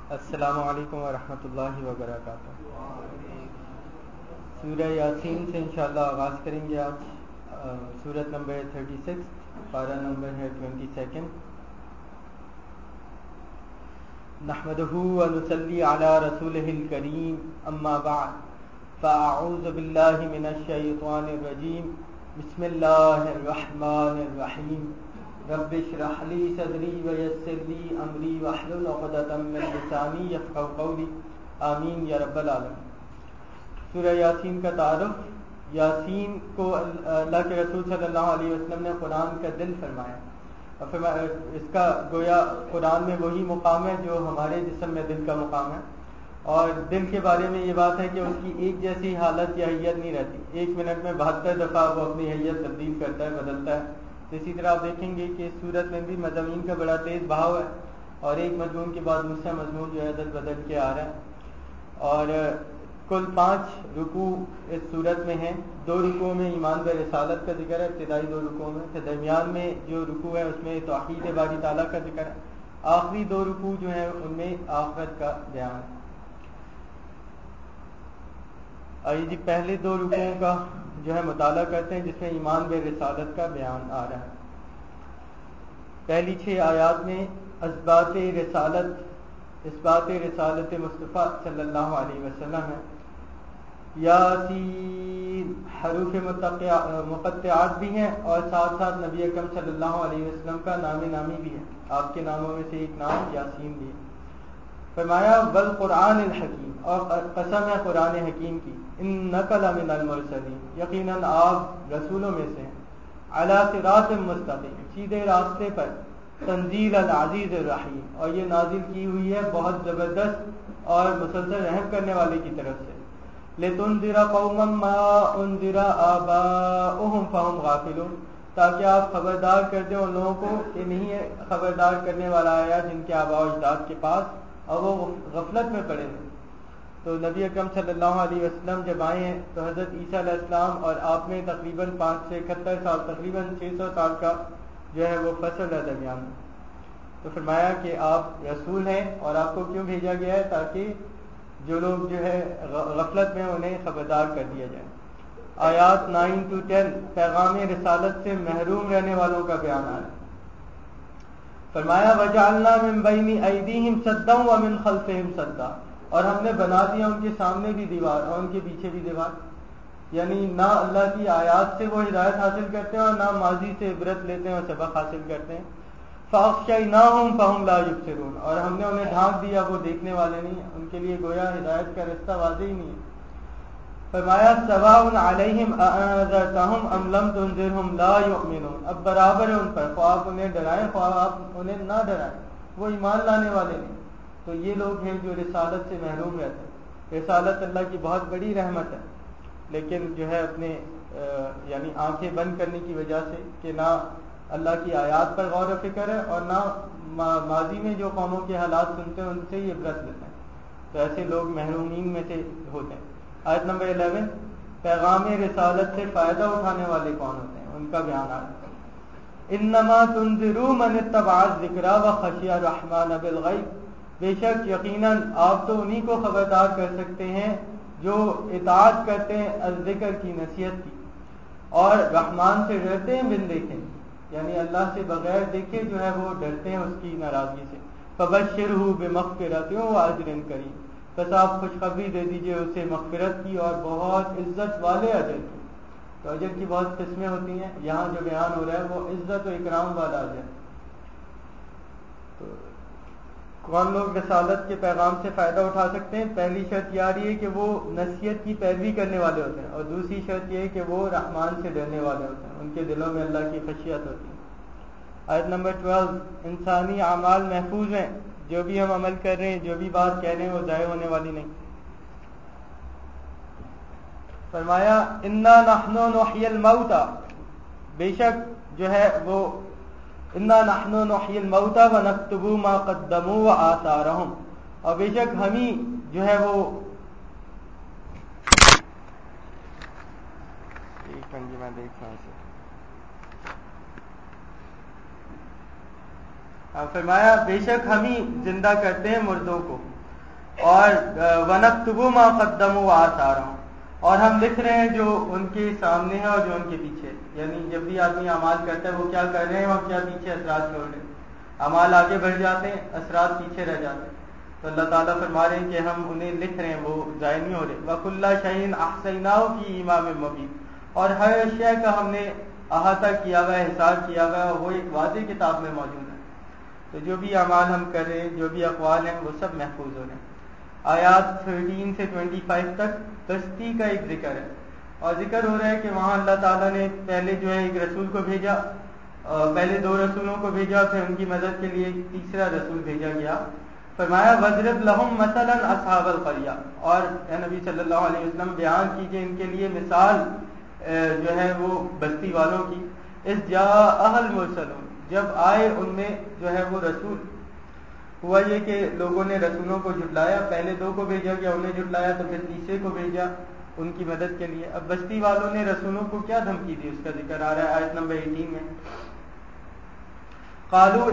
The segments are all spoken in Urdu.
السلام علیکم ورحمۃ اللہ وبرکاتہ۔ سورہ یاسین سے انشاءاللہ آغاز کریں گے آج۔ سورت نمبر 36، پارہ نمبر ہے 22۔ نحمدہ ونصلی علی رسولہ الکریم، اما بعد فاعوذ باللہ من الشیطان الرجیم، بسم اللہ الرحمن الرحیم۔ رب اشرح لی صدری ویسر لی امری واحلل عقدۃ من لسانی یفقہوا قولی، آمین یا رب العالمین۔ سورہ یاسین کا تعارف۔ یاسین کو اللہ کے رسول صلی اللہ علیہ وسلم نے قرآن کا دل فرمایا، اور فرمایا اس کا گویا قرآن میں وہی مقام ہے جو ہمارے جسم میں دل کا مقام ہے، اور دل کے بارے میں یہ بات ہے کہ اس کی ایک جیسی حالت یا حیت نہیں رہتی، 1 منٹ میں 72 دفعہ وہ اپنی حیت تبدیل کرتا ہے، بدلتا ہے۔ اسی طرح آپ دیکھیں گے کہ اس صورت میں بھی مضامین کا بڑا تیز بہاؤ ہے، اور ایک مضمون کے بعد دوسرا مضمون جو ہے بدل کے آ رہا ہے، اور کل 5 رکوع اس صورت میں ہیں۔ 2 رکوع میں ایمان و رسالت کا ذکر ہے، ابتدائی 2 رکوع میں، پھر درمیان میں جو رکوع ہے اس میں توحید باری تعالیٰ کا ذکر ہے، آخری 2 رکوع جو ہیں ان میں آخرت کا بیان ہے۔ آئیے جی پہلے 2 رکوعوں کا جو ہے مطالعہ کرتے ہیں، جس میں ایمان و رسالت کا بیان آ رہا ہے۔ پہلی 6 آیات میں اثبات رسالت مصطفیٰ صلی اللہ علیہ وسلم ہے۔ یاسین حروف مقطعات بھی ہیں، اور ساتھ ساتھ نبی اکرم صلی اللہ علیہ وسلم کا نام نامی بھی ہے، آپ کے ناموں میں سے ایک نام یاسین بھی ہے۔ فرمایا والقرآن الحکیم، اور قسم ہے قرآن حکیم کی، انک لمن المرسلین، یقیناً آپ رسولوں میں سے ہیں، علی صراط مستقیم، سیدھے راستے پر، تنزیل العزیز الرحیم، اور یہ نازل کی ہوئی ہے بہت زبردست اور مسلسل رحم کرنے والے کی طرف سے، لتنذر قوما ما انذر آباؤہم فہم غافلون، تاکہ آپ خبردار کر دیں ان لوگوں کو کہ نہیں ہے خبردار کرنے والا آیا جن کے آباء و اجداد کے پاس اور وہ غفلت میں پڑے ہیں۔ تو نبی اکرم صلی اللہ علیہ وسلم جب آئے ہیں تو حضرت عیسیٰ علیہ السلام اور آپ میں تقریباً 5 سے 71 سال، تقریباً 600 سال کا جو ہے وہ فصل ہے درمیان میں۔ تو فرمایا کہ آپ رسول ہیں، اور آپ کو کیوں بھیجا گیا ہے؟ تاکہ جو لوگ جو ہے غفلت میں انہیں خبردار کر دیا جائے۔ آیات 9 to 10 پیغام رسالت سے محروم رہنے والوں کا بیان آیا۔ فرمایا وَجَعَلْنَا مِن بَيْنِ أَيْدِيهِمْ سَدًّا وَمِنْ خَلْفِهِمْ سَدًّا، اور ہم نے بنا دیا ان کے سامنے بھی دیوار اور ان کے پیچھے بھی دیوار، یعنی نہ اللہ کی آیات سے وہ ہدایت حاصل کرتے ہیں اور نہ ماضی سے عبرت لیتے ہیں اور سبق حاصل کرتے ہیں۔ فَأَغْشَيْنَاهُمْ فَهُمْ لَا يُبْصِرُونَ، اور ہم نے انہیں ڈھانک دیا، وہ دیکھنے والے نہیں ہیں، ان کے لیے گویا ہدایت کا رستہ واضح ہی نہیں ہے۔ فرمایا سواء علیہم اانذرتہم ام لم تنذرہم لا یؤمنون، اب برابر ہے ان پر، خواہ آپ انہیں ڈرائیں خواہ آپ انہیں نہ ڈرائیں، وہ ایمان لانے والے نہیں۔ تو یہ لوگ ہیں جو رسالت سے محروم رہتے ہیں۔ رسالت اللہ کی بہت بڑی رحمت ہے، لیکن جو ہے اپنے یعنی آنکھیں بند کرنے کی وجہ سے کہ نہ اللہ کی آیات پر غور و فکر ہے اور نہ ماضی میں جو قوموں کے حالات سنتے ہیں ان سے ہی عبرت لیتے ہیں، تو ایسے لوگ محرومین میں سے ہوتے ہیں۔ آیت نمبر 11 پیغام رسالت سے فائدہ اٹھانے والے کون ہوتے ہیں، ان کا بیان آ رہا ہے۔ انما تنذر من اتبع الذکر وخشی الرحمن بالغیب، بے شک یقیناً آپ تو انہی کو خبردار کر سکتے ہیں جو اطاعت کرتے ہیں الذکر کی، نصیحت کی، اور رحمان سے ڈرتے ہیں بن دیکھیں، یعنی اللہ سے بغیر دیکھے جو ہے وہ ڈرتے ہیں اس کی ناراضگی سے۔ فبشرہ بمغفرۃ واجر کریم، بس آپ خوشخبری دے دیجئے اسے مغفرت کی اور بہت عزت والے اجر کی۔ تو اجر کی بہت قسمیں ہوتی ہیں، یہاں جو بیان ہو رہا ہے وہ عزت و اکرام والا اجر۔ تو کون لوگ رسالت کے پیغام سے فائدہ اٹھا سکتے ہیں؟ پہلی شرط یہ آ رہی ہے کہ وہ نصیحت کی پیروی کرنے والے ہوتے ہیں، اور دوسری شرط یہ ہے کہ وہ رحمان سے ڈرنے والے ہوتے ہیں، ان کے دلوں میں اللہ کی خشیت ہوتی ہے۔ آیت نمبر 12 انسانی اعمال محفوظ ہیں، جو بھی ہم عمل کر رہے ہیں، جو بھی بات کہہ رہے ہیں وہ ضائع ہونے والی نہیں۔ فرمایا انا نحن نحیی الموتى، بے شک جو ہے وہ انا نحن نحیی الموتى ونکتب ما قدموا وآثارهم، اور بے شک ہم ہی جو ہے وہ میں دیکھ رہا ہوں، فرمایا بے شک ہم ہی زندہ کرتے ہیں مردوں کو، اور وَنَكْتُبُ مَا قَدَّمُوا وَآثَارَهُم، اور ہم لکھ رہے ہیں جو ان کے سامنے ہے اور جو ان کے پیچھے، یعنی جب بھی آدمی اعمال کرتا ہے وہ کیا کر رہے ہیں اور کیا پیچھے اثرات چھوڑ رہے ہیں. اعمال آگے بڑھ جاتے ہیں، اثرات پیچھے رہ جاتے ہیں. تو اللہ تعالیٰ فرما رہے ہیں کہ ہم انہیں لکھ رہے ہیں، وہ ضائع نہیں ہو رہے. وَكُلَّ شَيْءٍ أَحْصَيْنَاهُ فِي إِمَامٍ مُبِينٍ، اور ہر شے کا ہم نے احاطہ کیا ہوا ہے، حساب کیا ہوا ہے، اور وہ ایک واضح کتاب میں موجود ہے. تو جو بھی اعمال ہم کر رہے ہیں، جو بھی اقوال ہیں، وہ سب محفوظ ہو رہے ہیں. آیات 13 سے 25 تک کشتی کا ایک ذکر ہے، اور ذکر ہو رہا ہے کہ وہاں اللہ تعالیٰ نے پہلے جو ہے ایک رسول کو بھیجا، پہلے 2 رسولوں کو بھیجا، پھر ان کی مدد کے لیے ایک تیسرا رسول بھیجا گیا. فرمایا وَاضْرِبْ لَهُم مَثَلًا أَصْحَابَ الْقَرْيَةِ، اور اے نبی صلی اللہ علیہ وسلم بیان کیجئے ان کے لیے مثال جو ہے وہ بستی والوں کی. اذ جاءها المرسلون، جب آئے ان میں جو ہے وہ رسول. ہوا یہ کہ لوگوں نے رسولوں کو جھٹلایا، پہلے 2 کو بھیجا گیا، انہیں جھٹلایا، تو پھر تیسرے کو بھیجا ان کی مدد کے لیے. اب بستی والوں نے رسولوں کو کیا دھمکی دی، اس کا ذکر آ رہا ہے آیت نمبر 18 میں. قالوا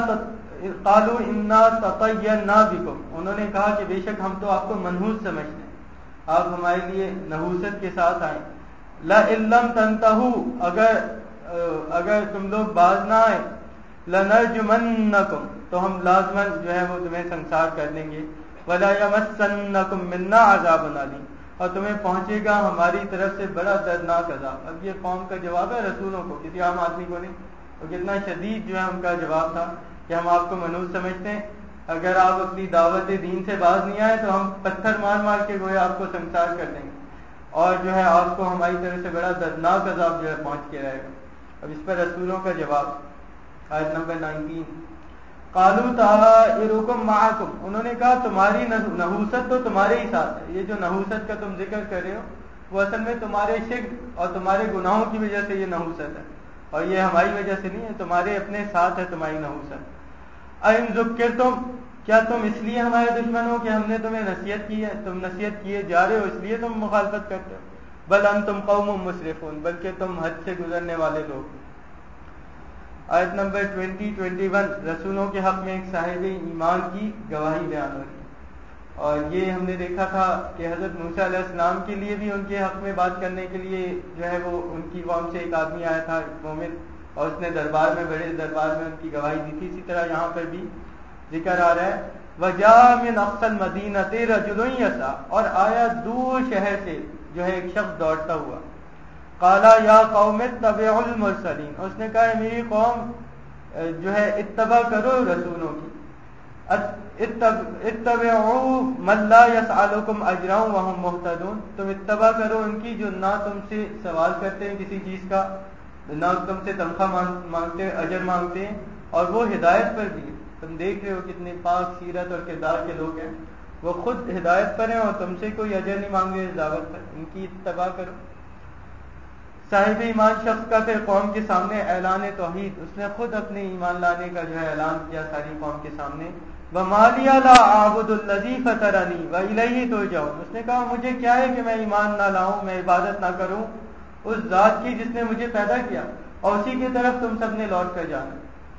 انا تطیرنا بکم، انہوں نے کہا کہ بے شک ہم تو آپ کو منحوس سمجھتے ہیں، آپ ہمارے لیے نحوست کے ساتھ آئیں. لئن لم تنتہوا، اگر تم لوگ باز نہ آئے، لنرجمنکم، تو ہم لازماً جو ہے وہ تمہیں سنسار کر دیں گے. ولا یمسنکم منا عذاب علیم، اور تمہیں پہنچے گا ہماری طرف سے بڑا دردناک عذاب. اب یہ قوم کا جواب ہے رسولوں کو، کسی عام آدمی کو نہیں. اور کتنا شدید جو ہے ان کا جواب تھا کہ ہم آپ کو منحوس سمجھتے ہیں، اگر آپ اپنی دعوت دین سے باز نہیں آئے تو ہم پتھر مار مار کے گویا آپ کو سنسار کر دیں گے، اور جو ہے آپ کو ہماری طرف سے بڑا دردناک عذاب جو ہے پہنچ کے رہے گا. اب اس پر رسولوں کا جواب آیت نمبر 19. قالوا طائرکم معکم، انہوں نے کہا تمہاری نحوست تو تمہارے ہی ساتھ ہے. یہ جو نحوست کا تم ذکر کر رہے ہو وہ اصل میں تمہارے شرک اور تمہارے گناہوں کی وجہ سے یہ نحوست ہے، اور یہ ہماری وجہ سے نہیں ہے، تمہارے اپنے ساتھ ہے تمہاری نحوست. اَإِن ذُكِّرْتُمْ، کیا تم اس لیے ہمارے دشمن ہو کہ ہم نے تمہیں نصیحت کی ہے، تم نصیحت کیے جا رہے ہو اس لیے تم مخالفت کرتے ہو. بل انتم قوم مسرفون، بلکہ تم حد سے گزرنے والے لوگ. آیت نمبر 20-21 رسولوں کے حق میں ایک صاحب ایمان کی گواہی بیان ہو رہی ہے. اور یہ ہم نے دیکھا تھا کہ حضرت موسیٰ علیہ السلام کے لیے بھی ان کے حق میں بات کرنے کے لیے جو ہے وہ ان کی قوم سے ایک آدمی آیا تھا، مومن، اور اس نے دربار میں، بڑے دربار میں ان کی گواہی دی تھی. اسی طرح یہاں پر بھی ذکر آ رہا ہے وَجَاءَ مِنْ أَقْصَى الْمَدِينَةِ رَجُلٌ يَسْعَىٰ، اور آیا دور شہر سے جو ہے ایک شخص دوڑتا ہوا. قَالَ يَا قَوْمِ اتَّبِعُوا الْمُرْسَلِينَ، اس نے کہا میری قوم جو ہے اتباع کرو رسولوں کی. اتبعوا من لا يسألكم اجرا وهم مهتدون، تم اتباع کرو ان کی جو نہ تم سے سوال کرتے ہیں کسی چیز کا، نہ تم سے تنخواہ مانگتے، اجر مانگتے ہیں، اور وہ ہدایت پر بھی. تم دیکھ رہے ہو کتنے پاک سیرت اور کردار کے لوگ ہیں، وہ خود ہدایت پر ہیں اور تم سے کوئی اجر نہیں مانگ رہے اس دعوت پر. ان کی اتباع کرو. صاحب ایمان شخص کا پھر قوم کے سامنے اعلان توحید، اس نے خود اپنے ایمان لانے کا جو ہے اعلان کیا ساری قوم کے سامنے. وَمَا لِيَ لَا أَعْبُدُ الَّذِي فَطَرَنِي وَإِلَيْهِ تُرْجَعُونَ، اس نے کہا مجھے کیا ہے کہ میں ایمان نہ لاؤں، میں عبادت نہ کروں اس ذات کی جس نے مجھے پیدا کیا، اور اسی کی طرف تم سب نے لوٹ کر جانا.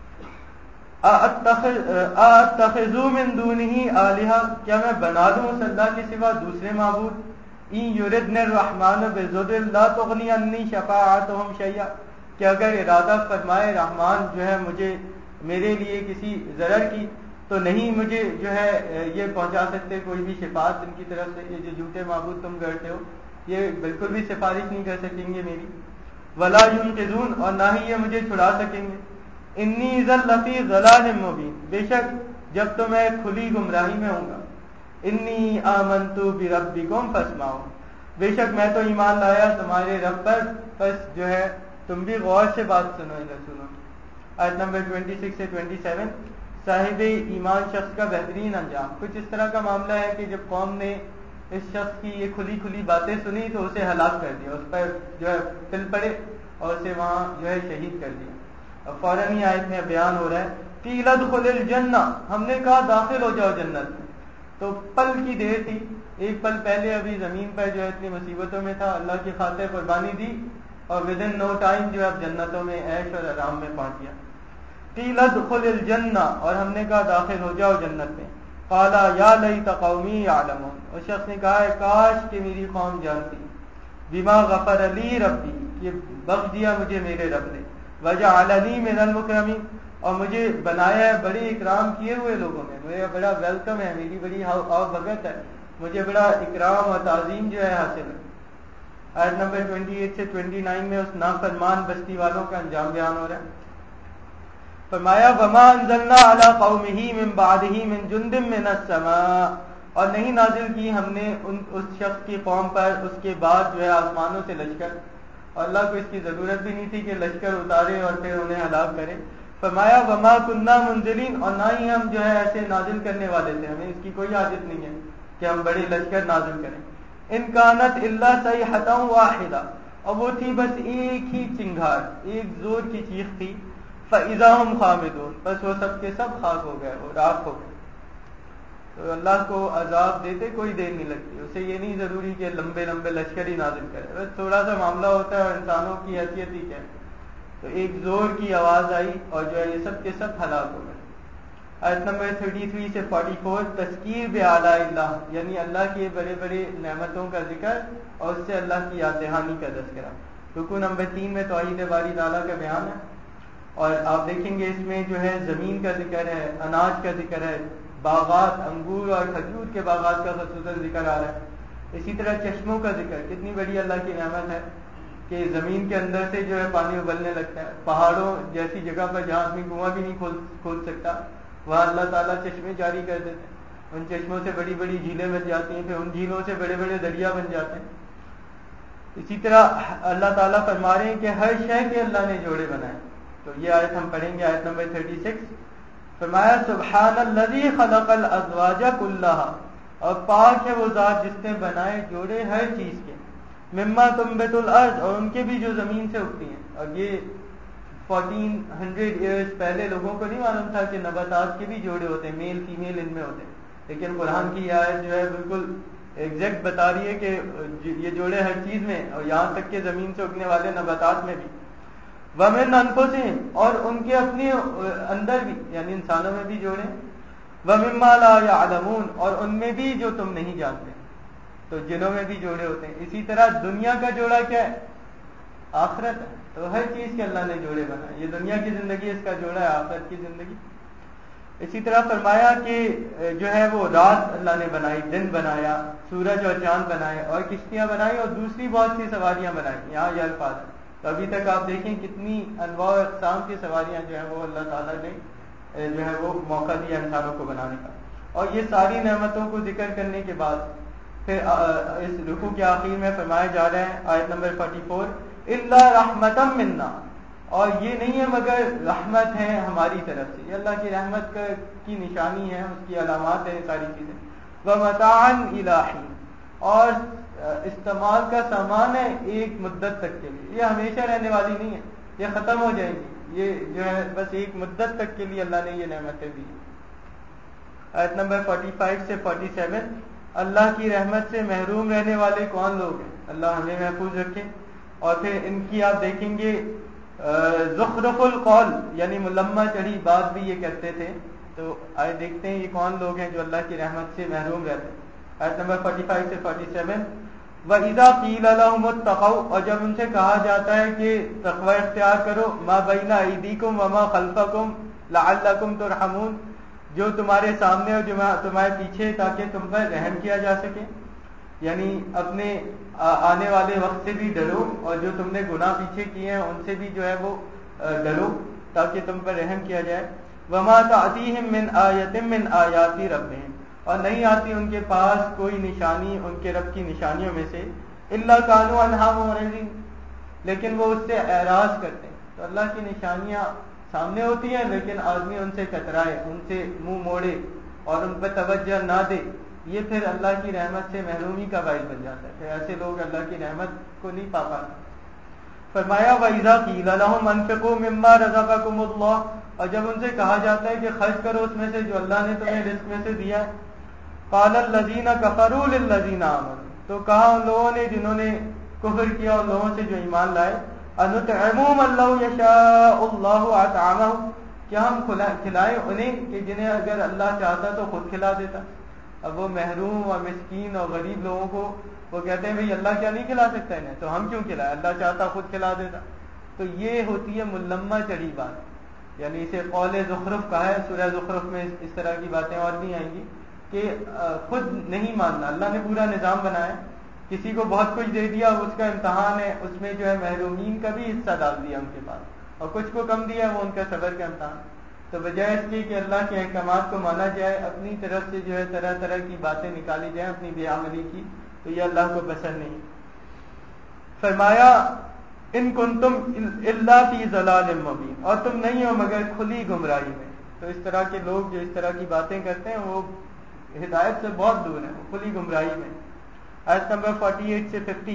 أَأَتَّخِذُ مِن دُونِهِ آلِهَةً، کیا میں بنا دوں اس اللہ کے سوا دوسرے معبود. إِن يُرِدْنِ الرَّحْمَٰنُ بِضُرٍّ لَا تُغْنِ عَنِّي شَفَاعَتُهُمْ شَيْئًا، کہ اگر ارادہ فرمائے رحمان جو ہے مجھے میرے لیے کسی ضرر کی تو نہیں مجھے جو ہے یہ پہنچا سکتے کوئی بھی شفاعت ان کی طرف سے. یہ جو جھوٹے معبود تم کرتے ہو یہ بالکل بھی سفارش نہیں کر سکیں گے میری. ولا ينقذون، اور نہ ہی یہ مجھے چھڑا سکیں گے. انی اذا لفی ضلال مبین، بے شک جب تو میں کھلی گمراہی میں ہوں گا. انی آمنت بربکم فاسمعون، بے شک میں تو ایمان لایا تمہارے رب پر، بس جو ہے تم بھی غور سے بات سنو ان رسولوں کی. آیت نمبر 26 سے 27 صاحب ایمان شخص کا بہترین انجام. کچھ اس طرح کا معاملہ ہے کہ جب قوم نے اس شخص کی یہ کھلی کھلی باتیں سنی تو اسے ہلاک کر دیا، اس پر جو ہے پل پڑے اور اسے وہاں جو ہے شہید کر دیا. اب فوراً ہی آیت میں بیان ہو رہا ہے قیل ادخل الجنہ، ہم نے کہا داخل ہو جاؤ جنت میں. تو پل کی دیر تھی، ایک پل پہلے ابھی زمین پر جو ہے اتنی مصیبتوں میں تھا، اللہ کی خاطر قربانی دی اور ودن نو ٹائم جو ہے اب جنتوں میں عیش اور آرام میں پہنچ گیا. قیل ادخل الجنہ، اور ہم نے کہا داخل ہو جاؤ جنت میں. قال یا لیت قومی یعلمون، اس شخص نے کہا ہے کاش کہ میری قوم جانتی، بما غفر لی ربی، یہ بخش دیا مجھے میرے رب نے، وجعلنی من المکرمین، اور مجھے بنایا ہے بڑے اکرام کیے ہوئے لوگوں میں، میرا بڑا ویلکم ہے، میری بڑی آؤ بھگت ہے، مجھے بڑا اکرام اور تعظیم جو ہے حاصل ہے۔ آیت نمبر 28 سے 29 میں اس نافرمان بستی والوں کا انجام بیان ہو رہا ہے۔ فرمایا وما انزلنا علی قومہ من بعدہ من جند من السماء، اور نہیں نازل کی ہم نے اس شخص کی قوم پر اس کے بعد جو ہے آسمانوں سے لشکر، اور اللہ کو اس کی ضرورت بھی نہیں تھی کہ لشکر اتارے اور پھر انہیں ہلاک کرے۔ فرمایا وما کننا منزلین، اور نہ ہی ہم جو ہے ایسے نازل کرنے والے تھے، ہمیں اس کی کوئی حاجت نہیں ہے کہ ہم بڑے لشکر نازل کریں۔ ان کانت الا صیحۃ واحدہ، اور وہ تھی بس ایک ہی چنگھاڑ، ایک زور کی چیخ تھی، فاذا هم خامدون، بس وہ سب کے سب خاک ہو گئے، وہ راکھ ہو گئے۔ تو اللہ کو عذاب دیتے کوئی دیر نہیں لگتی، اسے یہ نہیں ضروری کہ لمبے لمبے لشکر ہی نازل کرے، بس تھوڑا سا معاملہ ہوتا ہے اور انسانوں کی حیثیت ہی کیا ہے۔ تو ایک زور کی آواز آئی اور جو ہے یہ سب کے سب ہلاک ہو گئے۔ آیت نمبر 33 سے 44 تذکیر بآلاء اللہ، یعنی اللہ کے بڑے بڑے نعمتوں کا ذکر اور اس سے اللہ کی یاد دہانی کا تذکرہ۔ رکوع نمبر 3 میں توحید باری تعالیٰ کا بیان ہے، اور آپ دیکھیں گے اس میں جو ہے زمین کا ذکر ہے، اناج کا ذکر ہے، باغات انگور اور کھجور کے باغات کا خصوصاً ذکر آ رہا ہے۔ اسی طرح چشموں کا ذکر، کتنی بڑی اللہ کی نعمت ہے کہ زمین کے اندر سے جو ہے پانی ابلنے لگتا ہے، پہاڑوں جیسی جگہ پر جہاں آدمی کنواں بھی نہیں کھود سکتا وہاں اللہ تعالیٰ چشمے جاری کر دیتے ہیں، ان چشموں سے بڑی بڑی جھیلیں بن جاتی ہیں، پھر ان جھیلوں سے بڑے بڑے دریا بن جاتے ہیں۔ اسی طرح اللہ تعالیٰ فرما رہے ہیں کہ ہر شے کے اللہ نے جوڑے بنائے۔ تو یہ آیت ہم پڑھیں گے، آیت نمبر 36۔ فرمایا سبحان الذی خلق الازواج کلھا، اور پاک ہے وہ ذات جس نے بنائے جوڑے ہر چیز کے، مما تنبت الارض، اور ان کے بھی جو زمین سے اگتی ہیں۔ اور یہ 1400 ایئرز پہلے لوگوں کو نہیں معلوم تھا کہ نباتات کے بھی جوڑے ہوتے ہیں، میل فیمیل ان میں ہوتے ہیں، لیکن قرآن کی یہ آیت جو ہے بالکل ایگزیکٹ بتا رہی ہے کہ یہ جوڑے ہر چیز میں، اور یہاں تک کہ زمین سے اگنے والے نباتات میں بھی۔ وَمِنْ أَنفُسِهِمْ، اور ان کے اپنے اندر بھی، یعنی انسانوں میں بھی جوڑے، وَمِمَّا لَا يَعْلَمُونَ، اور ان میں بھی جو تم نہیں جانتے، تو جنوں میں بھی جوڑے ہوتے ہیں۔ اسی طرح دنیا کا جوڑا کیا ہے؟ آخرت ہے، تو ہر چیز کے اللہ نے جوڑے بنائے، یہ دنیا کی زندگی اس کا جوڑا ہے، آخرت کی زندگی۔ اسی طرح فرمایا کہ جو ہے وہ رات اللہ نے بنائی، دن بنایا، سورج اور چاند بنائے، اور کشتیاں بنائی، اور دوسری بہت سی سواریاں بنائی۔ یہاں یہ الفاظ ہے، تو ابھی تک آپ دیکھیں کتنی انواع و اقسام کی سواریاں جو ہیں وہ اللہ تعالیٰ نے جو ہے وہ موقع دیا انسانوں کو بنانے کا۔ اور یہ ساری نعمتوں کو ذکر کرنے کے بعد پھر اس رکوع کے آخر میں فرمایا جا رہا ہے، آیت نمبر 44، الا رحمتا منا، اور یہ نہیں ہے مگر رحمت ہے ہماری طرف سے، یہ اللہ کی رحمت کی نشانی ہے، اس کی علامات ہیں یہ ساری چیزیں۔ ومتاعا الی حین، اور استعمال کا سامان ہے ایک مدت تک کے لیے، یہ ہمیشہ رہنے والی نہیں ہے، یہ ختم ہو جائیں گی، یہ جو ہے بس ایک مدت تک کے لیے اللہ نے یہ نعمتیں دی۔ آیت نمبر 45 سے 47، اللہ کی رحمت سے محروم رہنے والے کون لوگ ہیں، اللہ ہمیں محفوظ رکھے۔ اور پھر ان کی آپ دیکھیں گے زخرف القول، یعنی ملمہ چڑھی بات بھی یہ کرتے تھے، تو آئے دیکھتے ہیں یہ کون لوگ ہیں جو اللہ کی رحمت سے محروم رہتے ہیں۔ آیت نمبر 45 سے 47، وَإِذَا قِيلَ لَهُمُ اتَّقَوْا، اور جب ان سے کہا جاتا ہے کہ تقوی اختیار کرو، مَا بَيْنَ أَيْدِيكُمْ وَمَا خَلْفَكُمْ لَعَلَّكُمْ تُرْحَمُونَ، جو تمہارے سامنے اور جو تمہارے پیچھے، تاکہ تم پر رحم کیا جا سکے، یعنی اپنے آنے والے وقت سے بھی ڈرو، اور جو تم نے گناہ پیچھے کیے ہیں ان سے بھی جو ہے وہ ڈرو تاکہ تم پر رحم کیا جائے۔ وَمَا تَأْتِيهِم مِّنْ آيَةٍ مِّنْ آيَاتِ رَبِّهِمْ، اور نہیں آتی ان کے پاس کوئی نشانی ان کے رب کی نشانیوں میں سے، الا كانوا عنها معرضين، لیکن وہ اس سے اعراض کرتے ہیں۔ تو اللہ کی نشانیاں سامنے ہوتی ہیں لیکن آدمی ان سے کترائے، ان سے منہ موڑے اور ان پر توجہ نہ دے، یہ پھر اللہ کی رحمت سے محرومی کا باعث بن جاتا ہے، پھر ایسے لوگ اللہ کی رحمت کو نہیں پا پاتے۔ فرمایا وَإِذَا قِيلَ لَهُمْ أَنفِقُوا مِمَّا رَزَقَكُمُ اللَّهُ، اور جب ان سے کہا جاتا ہے کہ خرچ کرو اس میں سے جو اللہ نے تمہیں رزق میں سے دیا ہے، قَالَ الَّذِينَ كَفَرُوا لِلَّذِينَ آمَنُوا، تو کہا ان لوگوں نے جنہوں نے کفر کیا اور لوگوں سے جو ایمان لائے، أَنُطْعِمُ مَن لَّوْ يَشَاءُ اللَّهُ أَطْعَمَهُ، کہ ہم کھلائیں انہیں کہ جنہیں اگر اللہ چاہتا تو خود کھلا دیتا. اب وہ محروم اور مسکین اور غریب لوگوں کو وہ کہتے ہیں بھئی اللہ کیا نہیں کھلا سکتا انہیں, تو ہم کیوں کھلائیں, اللہ چاہتا خود کھلا دیتا. تو یہ ہوتی ہے ملمہ چڑھی بات, یعنی اسے قول زخرف کہا ہے. سورہ زخرف میں اس طرح کی باتیں اور بھی آئیں گی کہ خود نہیں ماننا. اللہ نے پورا نظام بنایا, کسی کو بہت کچھ دے دیا, اس کا امتحان ہے, اس میں جو ہے محرومین کا بھی حصہ ڈال دیا ان کے پاس, اور کچھ کو کم دیا, وہ ان کا صبر کا امتحان. تو بجائے اس کے کہ اللہ کے احکامات کو مانا جائے, اپنی طرف سے جو ہے طرح طرح کی باتیں نکالی جائیں اپنی بے عملی کی, تو یہ اللہ کو پسند نہیں. فرمایا ان کنتم الا فی ضلال مبین, اور تم نہیں ہو مگر کھلی گمراہی میں. تو اس طرح کے لوگ جو اس طرح کی باتیں کرتے ہیں وہ ہدایت سے بہت دور ہیں, وہ کھلی گمراہی میں. آیت نمبر 48 سے 50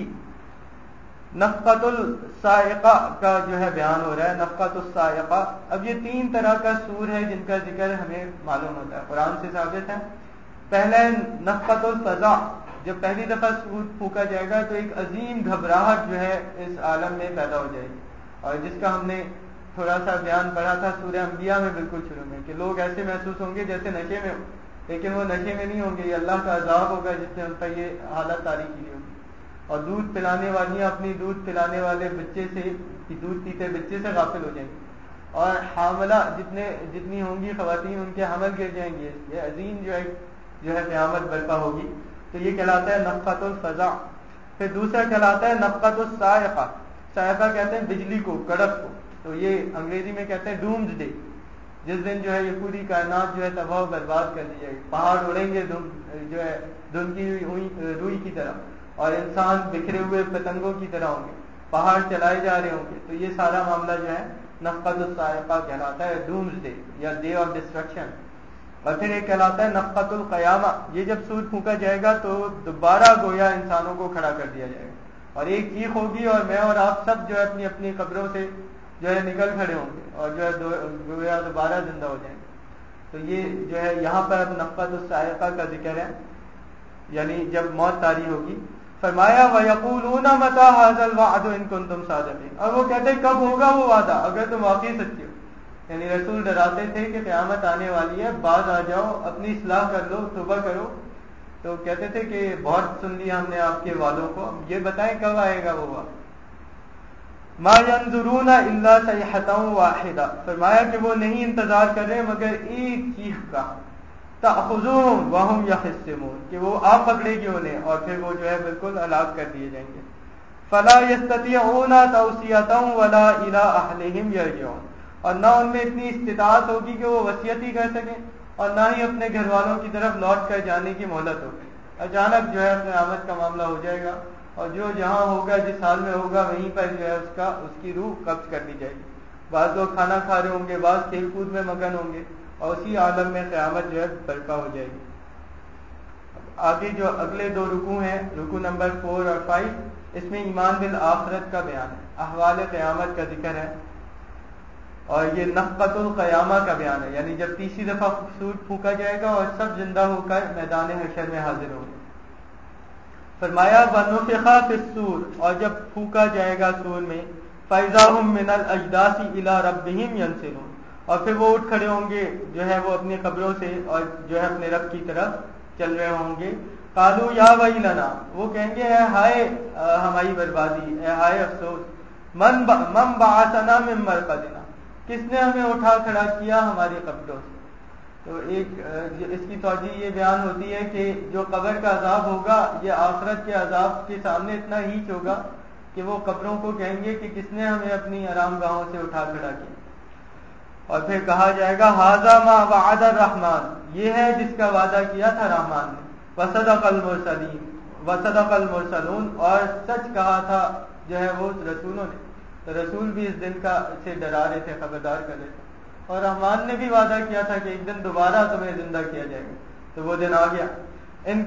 نفقۃ الصاعقہ کا جو ہے بیان ہو رہا ہے. نفقۃ الصاعقہ, اب یہ 3 طرح کا سور ہے جن کا ذکر ہمیں معلوم ہوتا ہے, قرآن سے ثابت ہے. پہلا ہے نفقۃ الفزع, جب پہلی دفعہ سور پھونکا جائے گا تو ایک عظیم گھبراہٹ جو ہے اس عالم میں پیدا ہو جائے گی, اور جس کا ہم نے تھوڑا سا بیان پڑھا تھا سورہ انبیاء میں بالکل شروع میں, کہ لوگ ایسے محسوس ہوں گے جیسے نشے میں ہو, لیکن وہ نشے میں نہیں ہوں گے, یہ اللہ کا عذاب ہوگا جس نے ان پر یہ حالت طاری کی ہوگی. اور دودھ پلانے والیاں اپنی دودھ پلانے والے بچے سے, دودھ پیتے بچے سے غافل ہو جائیں گی, اور حاملہ جتنی ہوں گی خواتین ان کے حمل گر جائیں گے. یہ عظیم جو ہے قیامت برپا ہوگی. تو یہ کہلاتا ہے نفقۃ الفزع. پھر دوسرا کہلاتا ہے نفقۃ الصاعقہ. صاعقہ کہتے ہیں بجلی کو, کڑک کو, تو یہ انگریزی میں کہتے ہیں ڈومز ڈے, جس دن جو ہے یہ پوری کائنات جو ہے تباہ و برباد کر دی جائے گی. پہاڑ اڑیں گے جو ہے دھن کی روئی کی طرح, اور انسان بکھرے ہوئے پتنگوں کی طرح ہوں گے, پہاڑ چلائے جا رہے ہوں گے. تو یہ سارا معاملہ جو ہے نفقۃ الصاعقہ کہلاتا ہے, ڈومز ڈے یا ڈے آف ڈسٹرکشن. اور پھر ایک کہلاتا ہے نفقۃ القیامہ. یہ جب سور پھونکا جائے گا تو دوبارہ گویا انسانوں کو کھڑا کر دیا جائے گا, اور ایک چیخ ہوگی اور میں اور آپ سب جو ہے اپنی اپنی قبروں سے جو ہے نکل کھڑے ہوں گے, اور جو ہے گویا دوبارہ زندہ ہو جائیں گے. تو یہ جو ہے یہاں پر اب نفقۃ الصاعقہ کا ذکر ہے, یعنی جب موت طاری ہوگی. فرمایا وَيَقُولُونَ مَتَىٰ هَٰذَا الْوَعْدُ إِن كُنتُمْ صَادِقِينَ, اور وہ کہتے ہیں کب ہوگا وہ وعدہ اگر تم واقعی سچے ہو. یعنی رسول ڈراتے تھے کہ قیامت آنے والی ہے, بعد آ جاؤ, اپنی اصلاح کر لو, توبہ کرو. تو کہتے تھے کہ بہت سن لیا ہم نے آپ کے وعدوں کو, یہ بتائیں کب آئے گا وہ وعدہ. مَا يَنظُرُونَ إِلَّا صَيْحَةً وَاحِدَةً, فرمایا کہ وہ نہیں انتظار کر رہے مگر ایک چیخ کا. تأخذون وهم يخصمون, کہ وہ آپ پکڑے گی انہیں اور پھر وہ جو ہے بالکل ہلاک کر دیے جائیں گے. فلا يستطيعون توصية ولا إلى أهلهم يرجعون, اور نہ ان میں اتنی استطاعت ہوگی کہ وہ وصیت ہی کر سکیں, اور نہ ہی اپنے گھر والوں کی طرف لوٹ کر جانے کی مہلت ہوگی. اچانک جو ہے قیامت کا معاملہ ہو جائے گا, اور جو جہاں ہوگا جس حال میں ہوگا وہیں پر جو ہے اس کی روح قبض کر لی جائے گی. بعض لوگ کھانا کھا رہے ہوں گے, بعض کھیل کود میں مگن ہوں گے, اور اسی عالم میں قیامت جو ہے برپا ہو جائے گی. آگے جو اگلے 2 رکوع ہیں, رکوع نمبر 4 اور 5, اس میں ایمان بالآخرت کا بیان ہے, احوال قیامت کا ذکر ہے, اور یہ نفقۃ القیامہ کا بیان ہے, یعنی جب تیسری دفعہ سور پھونکا جائے گا اور سب زندہ ہو کر میدان حشر میں حاضر ہوں گے. فرمایا وَنُفِخَ فِي الصُّورِ, اور جب پھونکا جائے گا سور میں, فَإِذَا هُم مِّنَ الْأَجْدَاثِ إِلَىٰ رَبِّهِمْ يَنْسِلُونَ, اور پھر وہ اٹھ کھڑے ہوں گے جو ہے وہ اپنی قبروں سے اور جو ہے اپنے رب کی طرف چل رہے ہوں گے. قالوا یا ویلنا, وہ کہیں گے اے ہائے ہماری بربادی, اے ہائے افسوس. من بعثنا من مرقدنا, کس نے ہمیں اٹھا کھڑا کیا ہماری قبروں سے. تو ایک اس کی توجیہ یہ بیان ہوتی ہے کہ جو قبر کا عذاب ہوگا یہ آخرت کے عذاب کے سامنے اتنا ہیچ ہوگا کہ وہ قبروں کو کہیں گے کہ کس نے ہمیں اپنی آرام گاہوں سے اٹھا کھڑا کیا. اور پھر کہا جائے گا ھذا ما وعد الرحمن, یہ ہے جس کا وعدہ کیا تھا رحمان نے. وصدق المرسلین, وصدق المرسلون, اور سچ کہا تھا جو ہے وہ رسولوں نے. تو رسول بھی اس دن کا سے ڈرا رہے تھے, خبردار کر رہے تھے, اور رحمان نے بھی وعدہ کیا تھا کہ ایک دن دوبارہ تمہیں زندہ کیا جائے گا. تو وہ دن آ گیا. ان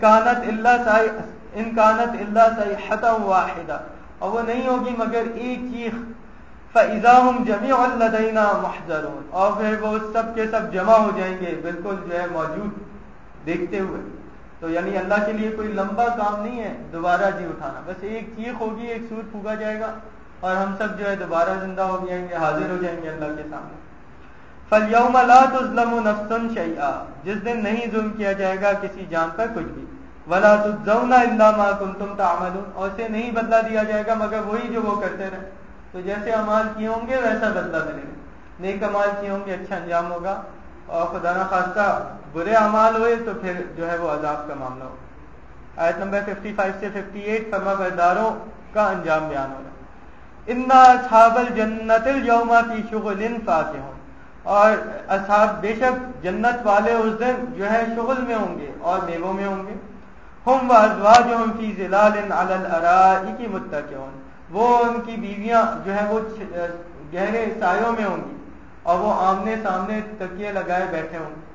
کانت الا صیحۃ واحدہ, اور وہ نہیں ہوگی مگر ایک چیخ. فَإِذَا هُمْ جَمِيعٌ لَدَيْنَا مُحْضَرُونَ, اور پھر وہ سب کے سب جمع ہو جائیں گے بالکل جو ہے موجود دیکھتے ہوئے. تو یعنی اللہ کے لیے کوئی لمبا کام نہیں ہے دوبارہ جی اٹھانا, بس ایک چیخ ہوگی, ایک سور پھونکا جائے گا, اور ہم سب جو ہے دوبارہ زندہ ہو جائیں گے, حاضر ہو جائیں گے اللہ کے سامنے. فَالْيَوْمَ لَا تُظْلَمُ نَفْسٌ شَيْئًا، جس دن نہیں ظلم کیا جائے گا کسی جان پر کچھ بھی. وَلَا تُجْزَوْنَ إِلَّا مَا كُنتُمْ تَعْمَلُونَ، اور اسے نہیں بدلہ دیا جائے گا مگر وہی جو وہ کرتے رہے. تو جیسے اعمال کیے ہوں گے ویسا بدلہ ملے گا. نیک اعمال کیے ہوں گے اچھا انجام ہوگا، اور خدا نہ خواستہ برے اعمال ہوئے تو پھر جو ہے وہ عذاب کا معاملہ ہوگا. آیت نمبر 55 سے 58 فرما برداروں کا انجام بیان ہوگا. اِنَّا أَصْحَابَ الْجَنَّةِ الْيَوْمَ فِي شُغُلٍ فَاكِهُونَ، اور اصحاب بے شک جنت والے اس دن جو ہے شغل میں ہوں گے اور میووں میں ہوں گے. ہم وازواجہم فی ظلال علی الارائک متکئون، وہ ان کی بیویاں جو ہے وہ گہرے سایوں میں ہوں گی اور وہ آمنے سامنے تکیے لگائے بیٹھے ہوں گے.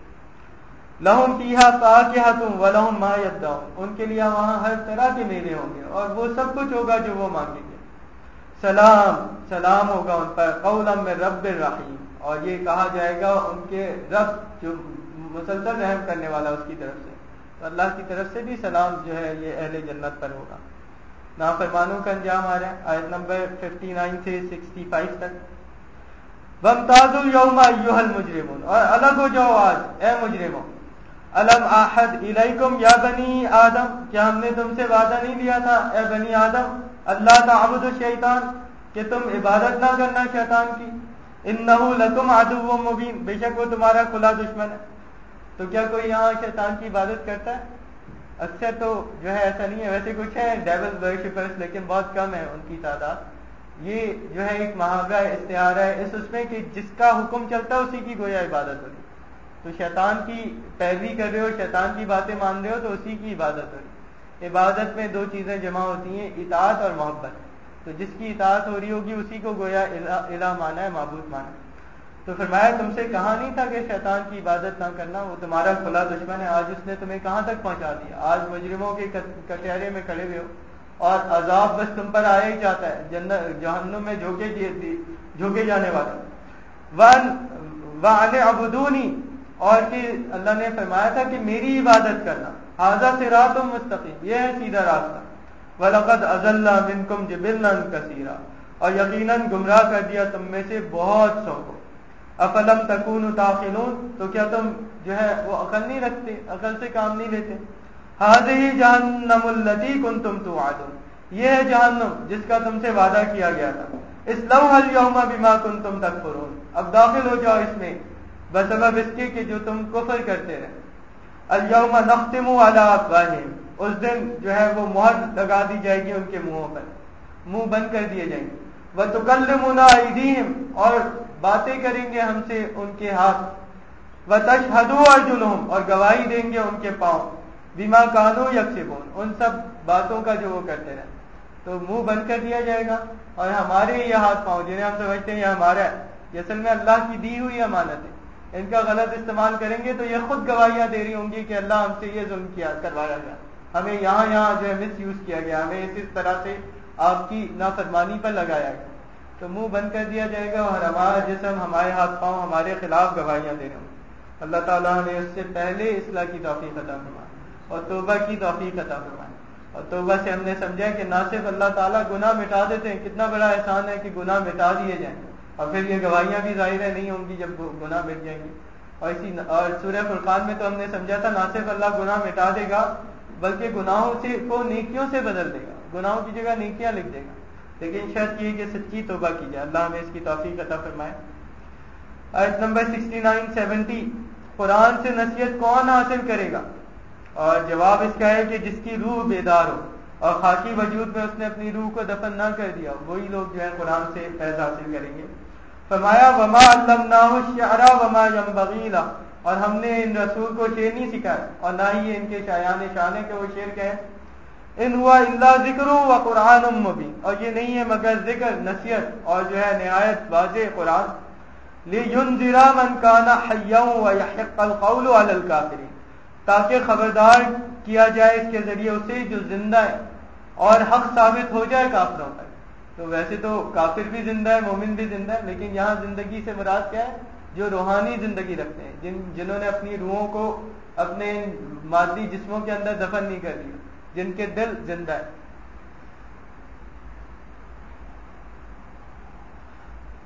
لہم فیہا فاکہۃ ولہم ما یدعون، ان کے لیے وہاں ہر طرح کے میوے ہوں گے اور وہ سب کچھ ہوگا جو وہ مانگیں گے. سلام، سلام ہوگا ان پر، قولا من رب الرحیم، اور یہ کہا جائے گا ان کے رب جو مسلسل رحم کرنے والا اس کی طرف سے. تو اللہ کی طرف سے بھی سلام جو ہے یہ اہل جنت پر ہوگا. نافرمانوں کا انجام آ رہا ہے آیت نمبر 59 سے 65 تک. وَامْتَازُوا الْيَوْمَ أَيُّهَا الْمُجْرِمُونَ، اور الگ ہو جاؤ آج اے مجرموں. أَلَمْ أَعْهَدْ إِلَيْكُمْ يَا بَنِي آدم، کیا ہم نے تم سے وعدہ نہیں لیا تھا اے بنی آدم، اللہ تعبدوا الشیطان، کہ تم عبادت نہ کرنا شیطان کی. إِنَّهُ لَكُمْ عَدُوٌّ مُبِينٌ، بے شک وہ تمہارا کھلا دشمن ہے. تو کیا کوئی یہاں شیطان کی عبادت کرتا ہے؟ اکثر تو جو ہے ایسا نہیں ہے. ویسے کچھ ہیں ڈیول ورشپرز لیکن بہت کم ہے ان کی تعداد. یہ جو ہے ایک محاورہ استعارہ ہے اس میں کہ جس کا حکم چلتا ہے اسی کی گویا عبادت ہو رہی. تو شیطان کی پیروی کر رہے ہو، شیطان کی باتیں مان رہے ہو تو اسی کی عبادت ہو رہی. عبادت میں دو چیزیں جمع ہوتی ہیں، اطاعت اور محبت. تو جس کی اطاعت ہو رہی ہوگی اسی کو گویا الہ مانا ہے، معبود مانا ہے. تو فرمایا تم سے کہا نہیں تھا کہ شیطان کی عبادت نہ کرنا، وہ تمہارا کھلا دشمن ہے. آج اس نے تمہیں کہاں تک پہنچا دیا. آج مجرموں کے کٹہرے میں کھڑے ہوئے ہو اور عذاب بس تم پر آیا ہی چاہتا ہے، جہنم میں جھونکے جانے والے. وَأَنِ اعْبُدُونِي، اور کہ اللہ نے فرمایا تھا کہ میری عبادت کرنا. ھذا صراط مستقیم، یہ ہے سیدھا راستہ. وَلَقَدْ أَضَلَّ مِنْكُمْ جِبِلًّا كَثِيرًا، اور یقیناً گمراہ کر دیا تم میں سے بہت سو کو. افلم تکونوا تعقلون، تو کیا تم جو ہے وہ عقل نہیں رکھتے، عقل سے کام نہیں لیتے. ھذہ جہنم التی کنتم توعدون، یہ ہے جہنم جس کا تم سے وعدہ کیا گیا تھا. اصلوها اليوم بما کنتم تکفرون، اب داخل ہو جاؤ اس میں بسبب اس کے کہ جو تم کفر کرتے رہے. اليوم نختم علی افواہہم، اس دن جو ہے وہ مہر لگا دی جائے گی ان کے منہوں پر، منہ بند کر دیے جائیں گے. وتکلمنا ایدیہم، اور باتیں کریں گے ہم سے ان کے ہاتھ. وتشہد ارجلہم، اور گواہی دیں گے ان کے پاؤں. بما کانوا یکسبون، ان سب باتوں کا جو وہ کرتے رہے. تو منہ بند کر دیا جائے گا اور ہمارے یہ ہاتھ پاؤں جنہیں ہم سمجھتے ہیں یہ ہمارا ہے، یہ اصل میں اللہ کی دی ہوئی امانت ہے. ان کا غلط استعمال کریں گے تو یہ خود گواہیاں دے رہی ہوں گی کہ اللہ ہم سے یہ ظلم کروایا گیا، ہمیں یہاں جو ہے مس یوز کیا گیا، ہمیں اس طرح سے آپ کی نافرمانی پر لگایا گیا. تو منہ بند کر دیا جائے گا اور ہمارا جسم، ہمارے ہاتھ پاؤں ہمارے خلاف گواہیاں دے رہے ہوں. اللہ تعالیٰ ہمیں اس سے پہلے اصلاح کی توفیق عطا فرمائے اور توبہ کی توفیق عطا فرمائے. اور توبہ سے ہم نے سمجھا کہ نہ صرف اللہ تعالیٰ گناہ مٹا دیتے ہیں، کتنا بڑا احسان ہے کہ گناہ مٹا دیے جائیں، اور پھر یہ گواہیاں بھی ظاہر ہے نہیں ہوں گی جب گناہ مٹ جائیں گے. اور سورہ فرقان میں تو ہم نے سمجھا تھا نہ صرف اللہ گناہ مٹا دے گا بلکہ گناہوں سے کو نیکیوں سے بدل دے گا، گناہوں کی جگہ نیکیاں لکھ دے گا. لیکن شرط یہ کہ سچی توبہ کی جائے. اللہ ہمیں اس کی توفیق عطا فرمائے. آیت نمبر 69-70، قرآن سے نصیحت کون حاصل کرے گا؟ اور جواب اس کا ہے کہ جس کی روح بیدار ہو اور خاکی وجود میں اس نے اپنی روح کو دفن نہ کر دیا، وہی لوگ جو ہے قرآن سے فیض حاصل کریں گے. فرمایا وما علمناہ الشعر وما ينبغی لہ، اور ہم نے ان رسول کو شعر نہیں سکھایا اور نہ ہی یہ ان کے شایان شان ہے کہ وہ شعر کہیں. ان ہوا الا ذکر و قرآن مبین، اور یہ نہیں ہے مگر ذکر، نصیحت اور جو ہے نہایت واضح قرآن. لینذر من کان حیا ویحق القول علی الکافرین، تاکہ خبردار کیا جائے اس کے ذریعے اسے جو زندہ ہے اور حق ثابت ہو جائے کافروں پر. تو ویسے تو کافر بھی زندہ ہے، مومن بھی زندہ ہے، لیکن یہاں زندگی سے مراد کیا ہے؟ جو روحانی زندگی رکھتے ہیں، جنہوں نے اپنی روحوں کو اپنے مادی جسموں کے اندر دفن نہیں کر دیا، جن کے دل زندہ ہے.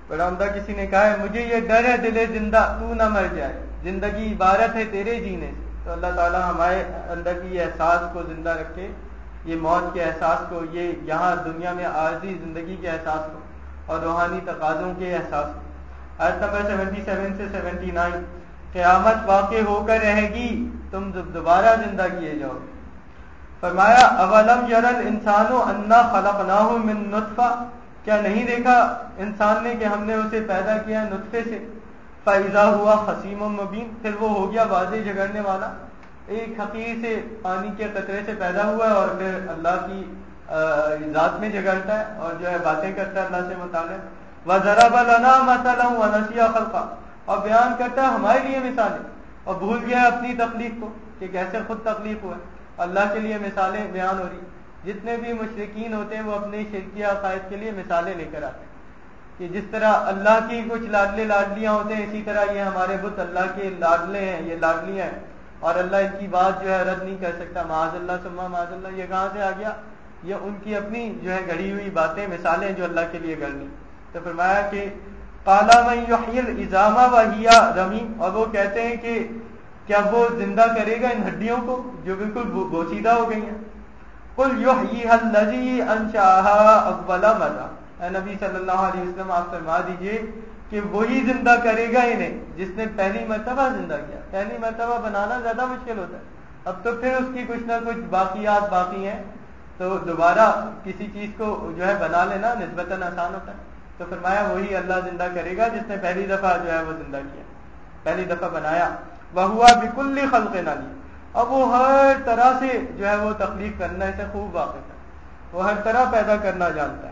بڑا عمدہ کسی نے کہا ہے مجھے یہ ڈر ہے دل زندہ تو نہ مر جائے، زندگی عبارت ہے تیرے جینے سے۔ تو اللہ تعالیٰ ہمارے اندر کی یہ احساس کو زندہ رکھے، یہ موت کے احساس کو، یہ یہاں دنیا میں عارضی زندگی کے احساس کو اور روحانی تقاضوں کے احساس کو۔ آیت نمبر 77 سے 79، قیامت واقع ہو کر رہے گی، تم دوبارہ زندہ کیے جاؤ گے۔ فرمایا اولم یرل انسانو انا خلقناہ من نطفہ، کیا نہیں دیکھا انسان نے کہ ہم نے اسے پیدا کیا نطفے سے، فاذا ہوا خصیم مبین، پھر وہ ہو گیا واضح جھگڑنے والا۔ ایک حقیر سے پانی کے قطرے سے پیدا ہوا ہے اور پھر اللہ کی ذات میں جھگڑتا ہے اور جو ہے باتیں کرتا ہے اللہ سے متعلق۔ وضرب لنا مثلا ونسیا خلقا، اور بیان کرتا ہے ہمارے لیے مثالیں اور بھول گیا اپنی تخلیق کو کہ کیسے خود تخلیق ہوا ہے۔ اللہ کے لیے مثالیں بیان ہو رہی۔ جتنے بھی مشرکین ہوتے ہیں وہ اپنے شرکیہ عقائد کے لیے مثالیں لے کر آتے ہیں کہ جس طرح اللہ کی کچھ لاڈلے لاڈلیاں ہوتے ہیں، اسی طرح یہ ہمارے بت اللہ کے لاڈلے ہیں، یہ لاڈلیاں ہیں، اور اللہ ان کی بات جو ہے رد نہیں کر سکتا۔ معاذ اللہ ثم معاذ اللہ، یہ کہاں سے آ گیا؟ یہ ان کی اپنی جو ہے گڑھی ہوئی باتیں، مثالیں جو اللہ کے لیے گڑھنی۔ تو فرمایا کہ قال من یحیی العظام وہی رمیم، اور وہ کہتے ہیں کہ کیا وہ زندہ کرے گا ان ہڈیوں کو جو بالکل بوسیدہ ہو گئی ہیں؟ قل یحییھا الذی انشأھا اول مرہ، اے نبی صلی اللہ علیہ وسلم آپ فرما دیجئے کہ وہی زندہ کرے گا انہیں جس نے پہلی مرتبہ زندہ کیا۔ پہلی مرتبہ بنانا زیادہ مشکل ہوتا ہے، اب تو پھر اس کی کچھ نہ کچھ باقیات باقی ہیں، تو دوبارہ کسی چیز کو جو ہے بنا لینا نسبتاً آسان ہوتا ہے۔ تو فرمایا وہی اللہ زندہ کرے گا جس نے پہلی دفعہ جو ہے وہ زندہ کیا، پہلی دفعہ بنایا۔ وَهُوَ بِكُلِّ خَلْقٍ عَلِيمٌ، اب وہ ہر طرح سے جو ہے وہ تخلیق کرنے سے خوب واقف ہے، وہ ہر طرح پیدا کرنا جانتا ہے۔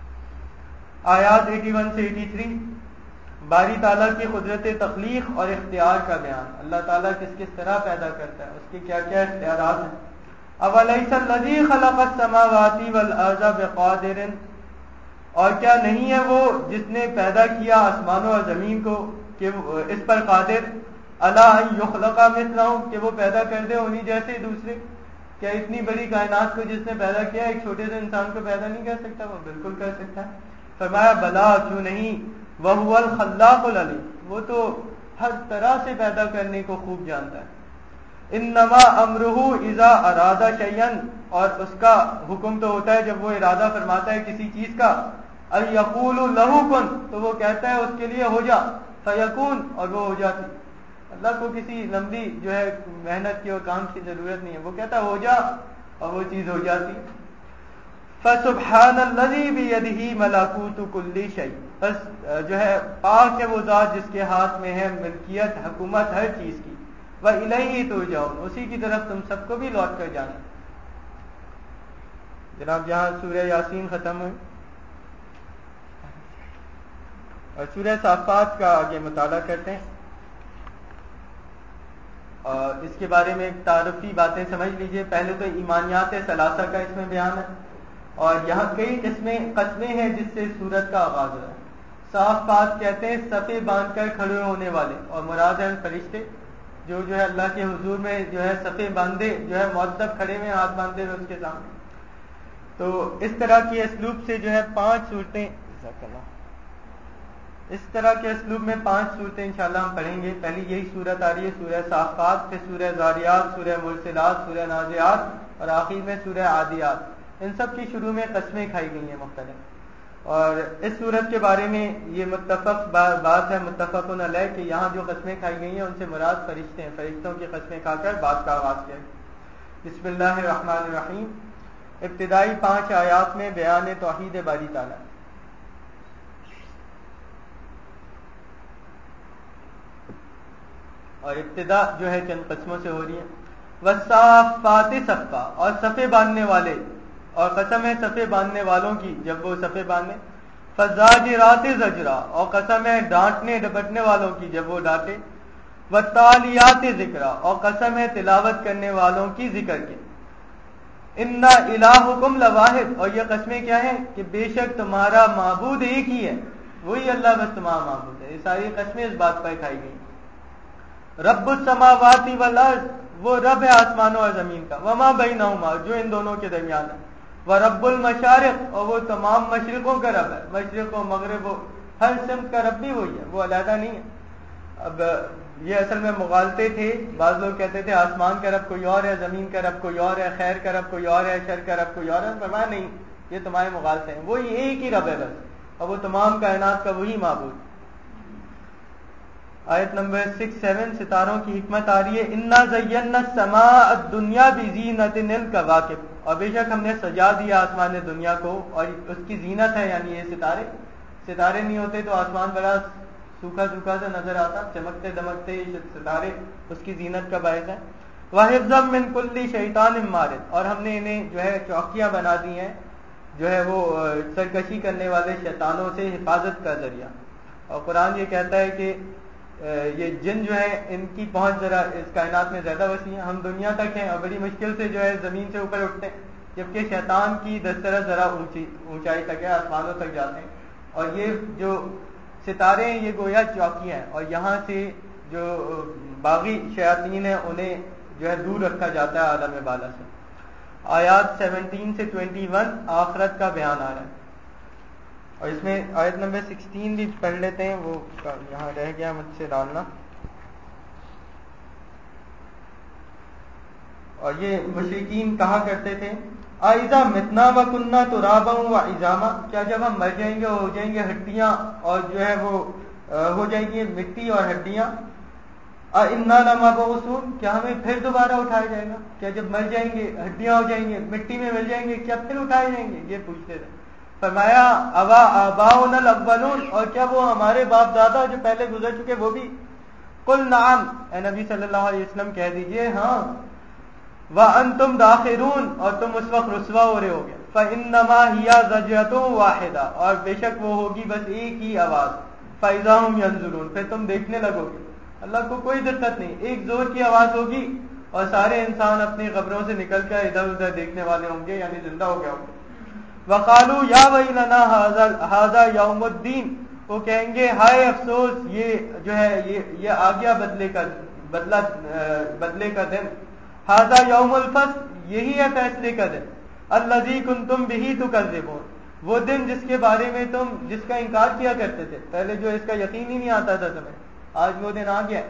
آیات 81 سے 83، باری تعالیٰ کی قدرت تخلیق اور اختیار کا بیان، اللہ تعالیٰ کس طرح پیدا کرتا ہے، اس کے کیا کیا اختیارات ہیں۔ اَوَلَيْسَ الَّذِي خَلَقَ السَّمَاوَاتِ وَالْأَرْضَ بِقَادِرٍ، اور کیا نہیں ہے وہ جس نے پیدا کیا آسمانوں اور زمین کو کہ اس پر قادر، الا ان یخلق مثلہم، کہ وہ پیدا کر دے انہی جیسے دوسرے۔ کیا اتنی بڑی کائنات کو جس نے پیدا کیا ایک چھوٹے سے انسان کو پیدا نہیں کر سکتا؟ وہ بالکل کر سکتا ہے۔ فرمایا بلا، کیوں نہیں، وہو الخلاق العلیم، وہ تو ہر طرح سے پیدا کرنے کو خوب جانتا ہے۔ انما امرہ اذا اراد شیئا، اور اس کا حکم تو ہوتا ہے جب وہ ارادہ فرماتا ہے کسی چیز کا، ان یقول لہ کن، تو وہ کہتا ہے اس کے لیے ہو جا، فیکون، اور وہ ہو جاتی۔ اللہ کو کسی لمبی جو ہے محنت کی اور کام کی ضرورت نہیں ہے، وہ کہتا ہے ہو جا اور وہ چیز ہو جاتی ہے۔ فسبحان الذی بیدہ ملکوت کل شیء، بس جو ہے پاک ہے وہ ذات جس کے ہاتھ میں ہے ملکیت، حکومت ہر چیز کی۔ وَإِلَيْهِ تُرْجَعُونَ، اسی کی طرف تم سب کو بھی لوٹ کر جانا۔ جناب یہاں سورہ یاسین ختم ہوئی اور سورہ صافات کا آگے مطالعہ کرتے ہیں، اور اس کے بارے میں تعارفی باتیں سمجھ لیجئے۔ پہلے تو ایمانیات ثلاثہ کا اس میں بیان ہے، اور یہاں کئی قسمیں ہیں جس سے سورت کا آغاز ہوا ہے۔ صافات کہتے ہیں صفے باندھ کر کھڑے ہونے والے، اور مراد ہیں فرشتے جو ہے اللہ کے حضور میں جو ہے صفے باندھے جو ہے مؤدب کھڑے ہوئے ہاتھ باندھے ہوئے اس کے سامنے۔ تو اس طرح کے اسلوب سے جو ہے 5 صورتیں، اس طرح کے اسلوب میں 5 صورتیں انشاءاللہ ہم پڑھیں گے۔ پہلی یہی صورت آ رہی ہے سورہ صافات، پھر سورہ ذاریات، سورہ مرسلات، سورہ نازعات، اور آخر میں سورہ عادیات۔ ان سب کی شروع میں قسمیں کھائی گئی ہیں مختلف، اور اس صورت کے بارے میں یہ متفق بات ہے، متفقن علیہ، کہ یہاں جو قسمیں کھائی گئی ہیں ان سے مراد فرشتے ہیں، فرشتوں کی قسمیں کھا کر بات کا آغاز کیا ہے۔ بسم اللہ الرحمن الرحیم۔ ابتدائی 5 آیات میں بیان توحید باری تعالیٰ، اور ابتدا جو ہے چند قسموں سے ہو رہی ہے۔ والصافات صفا، اور صفے باندھنے والے، اور قسم ہے صفے باندھنے والوں کی جب وہ صفے باندھے۔ فالزاجرات زجرا، اور قسم ہے ڈانٹنے ڈپٹنے والوں کی جب وہ ڈانٹے۔ والتالیات ذکرا، اور قسم ہے تلاوت کرنے والوں کی ذکر کی۔ ان الہکم لواحد، اور یہ قسمیں کیا ہیں کہ بے شک تمہارا معبود ایک ہی ہے، وہی اللہ بس تمہارا معبود ہے۔ یہ ساری قسمیں اس بات پر کھائی گئی۔ رب السماوات والارض، وہ رب ہے آسمانوں اور زمین کا، وما بینہما، جو ان دونوں کے درمیان ہے، ورب المشارق، اور وہ تمام مشرقوں کا رب ہے، مشرق و مغرب و ہر سمت کا رب بھی وہی ہے، وہ علیحدہ نہیں ہے۔ اب یہ اصل میں مغالطے تھے، بعض لوگ کہتے تھے آسمان کا رب کوئی اور ہے، زمین کا رب کوئی اور ہے، خیر کا رب کوئی اور ہے، شر کا رب کوئی اور ہے۔ فرمایا نہیں، یہ تمہارے مغالطے ہیں، وہی ایک ہی رب ہے بس، اور وہ تمام کائنات کا وہی معبود۔ آیت نمبر 6-7 ستاروں کی حکمت آ رہی ہے، انا زینا السماء الدنیا بزینت الکواکب، اور بے شک ہم نے سجا دیا آسمان دنیا کو، اور اس کی زینت ہے یعنی یہ ستارے۔ ستارے نہیں ہوتے تو آسمان بڑا سوکھا سوکھا سا نظر آتا، چمکتے دمکتے ستارے اس کی زینت کا باعث ہے۔ وحفظا من کل شیطان مارد، اور ہم نے انہیں جو ہے چوکیاں بنا دی ہیں جو ہے وہ سرکشی کرنے والے شیطانوں سے حفاظت کا ذریعہ۔ اور قرآن یہ کہتا ہے کہ یہ جن جو ہے ان کی پہنچ ذرا اس کائنات میں زیادہ وسیع ہے، ہم دنیا تک ہیں اور بڑی مشکل سے جو ہے زمین سے اوپر اٹھتے ہیں، جبکہ شیطان کی دسترس ذرا اونچائی تک ہے، آسمانوں تک جاتے ہیں۔ اور یہ جو ستارے ہیں یہ گویا چوکیاں ہیں، اور یہاں سے جو باغی شیاطین ہیں انہیں جو ہے دور رکھا جاتا ہے عالم بالا سے۔ آیات 17 سے 21 آخرت کا بیان آ رہا ہے، اور اس میں آیت نمبر 16 بھی پڑھ لیتے ہیں، وہ یہاں رہ گیا مجھ سے ڈالنا۔ اور یہ مشرکین کہا کرتے تھے اَإِذَا مِتْنَا وَكُنَّا تُرَابًا وَعِظَامًا، کیا جب ہم مر جائیں گے اور ہو جائیں گے ہڈیاں اور جو ہے وہ ہو جائیں گی مٹی اور ہڈیاں، اِنَّا لَمَبْعُوثُونَ، کیا ہمیں پھر دوبارہ اٹھایا جائے گا؟ کیا جب مر جائیں گے ہڈیاں ہو جائیں گے مٹی میں مل جائیں گے کیا پھر اٹھائے جائیں گے؟ یہ پوچھتے تھے۔ فرمایا اَوَا آبَاؤُنَا الْأَوَّلُونَ، اور کیا وہ ہمارے باپ دادا جو پہلے گزر چکے وہ بھی؟ قُلْ نَعَمْ، اے نبی صلی اللہ علیہ وسلم کہہ دیجئے ہاں، وَأَنْتُمْ دَاخِرُونَ، اور تم اس وقت رسوا ہو رہے ہوگے، فَإِنَّمَا هِيَ زَجْرَةٌ وَاحِدَةٌ، اور بے شک وہ ہوگی بس ایک ہی آواز، فَإِذَا هُمْ يَنظُرُونَ، پھر تم دیکھنے لگو گے۔ اللہ کو کوئی دقت نہیں، ایک زور کی آواز ہوگی اور سارے انسان اپنی قبروں سے نکل کر ادھر ادھر دیکھنے والے ہوں گے، یعنی زندہ ہو گئے ہوں گے۔ وَقَالُوا يَا وَيْلَنَا هَذَا يَوْمُ الدِّينِ، وہ کہیں گے ہائے افسوس، یہ جو ہے یہ آ گیا بدلے کا دن، هَذَا يَوْمُ الْفَصْلِ، یہی ہے فیصلے کا دن، الَّذِي كُنْتُمْ بِهِ تُكَذِّبُونَ، وہ دن جس کے بارے میں تم جس کا انکار کیا کرتے تھے، پہلے جو اس کا یقین ہی نہیں آتا تھا تمہیں، آج وہ دن آ گیا۔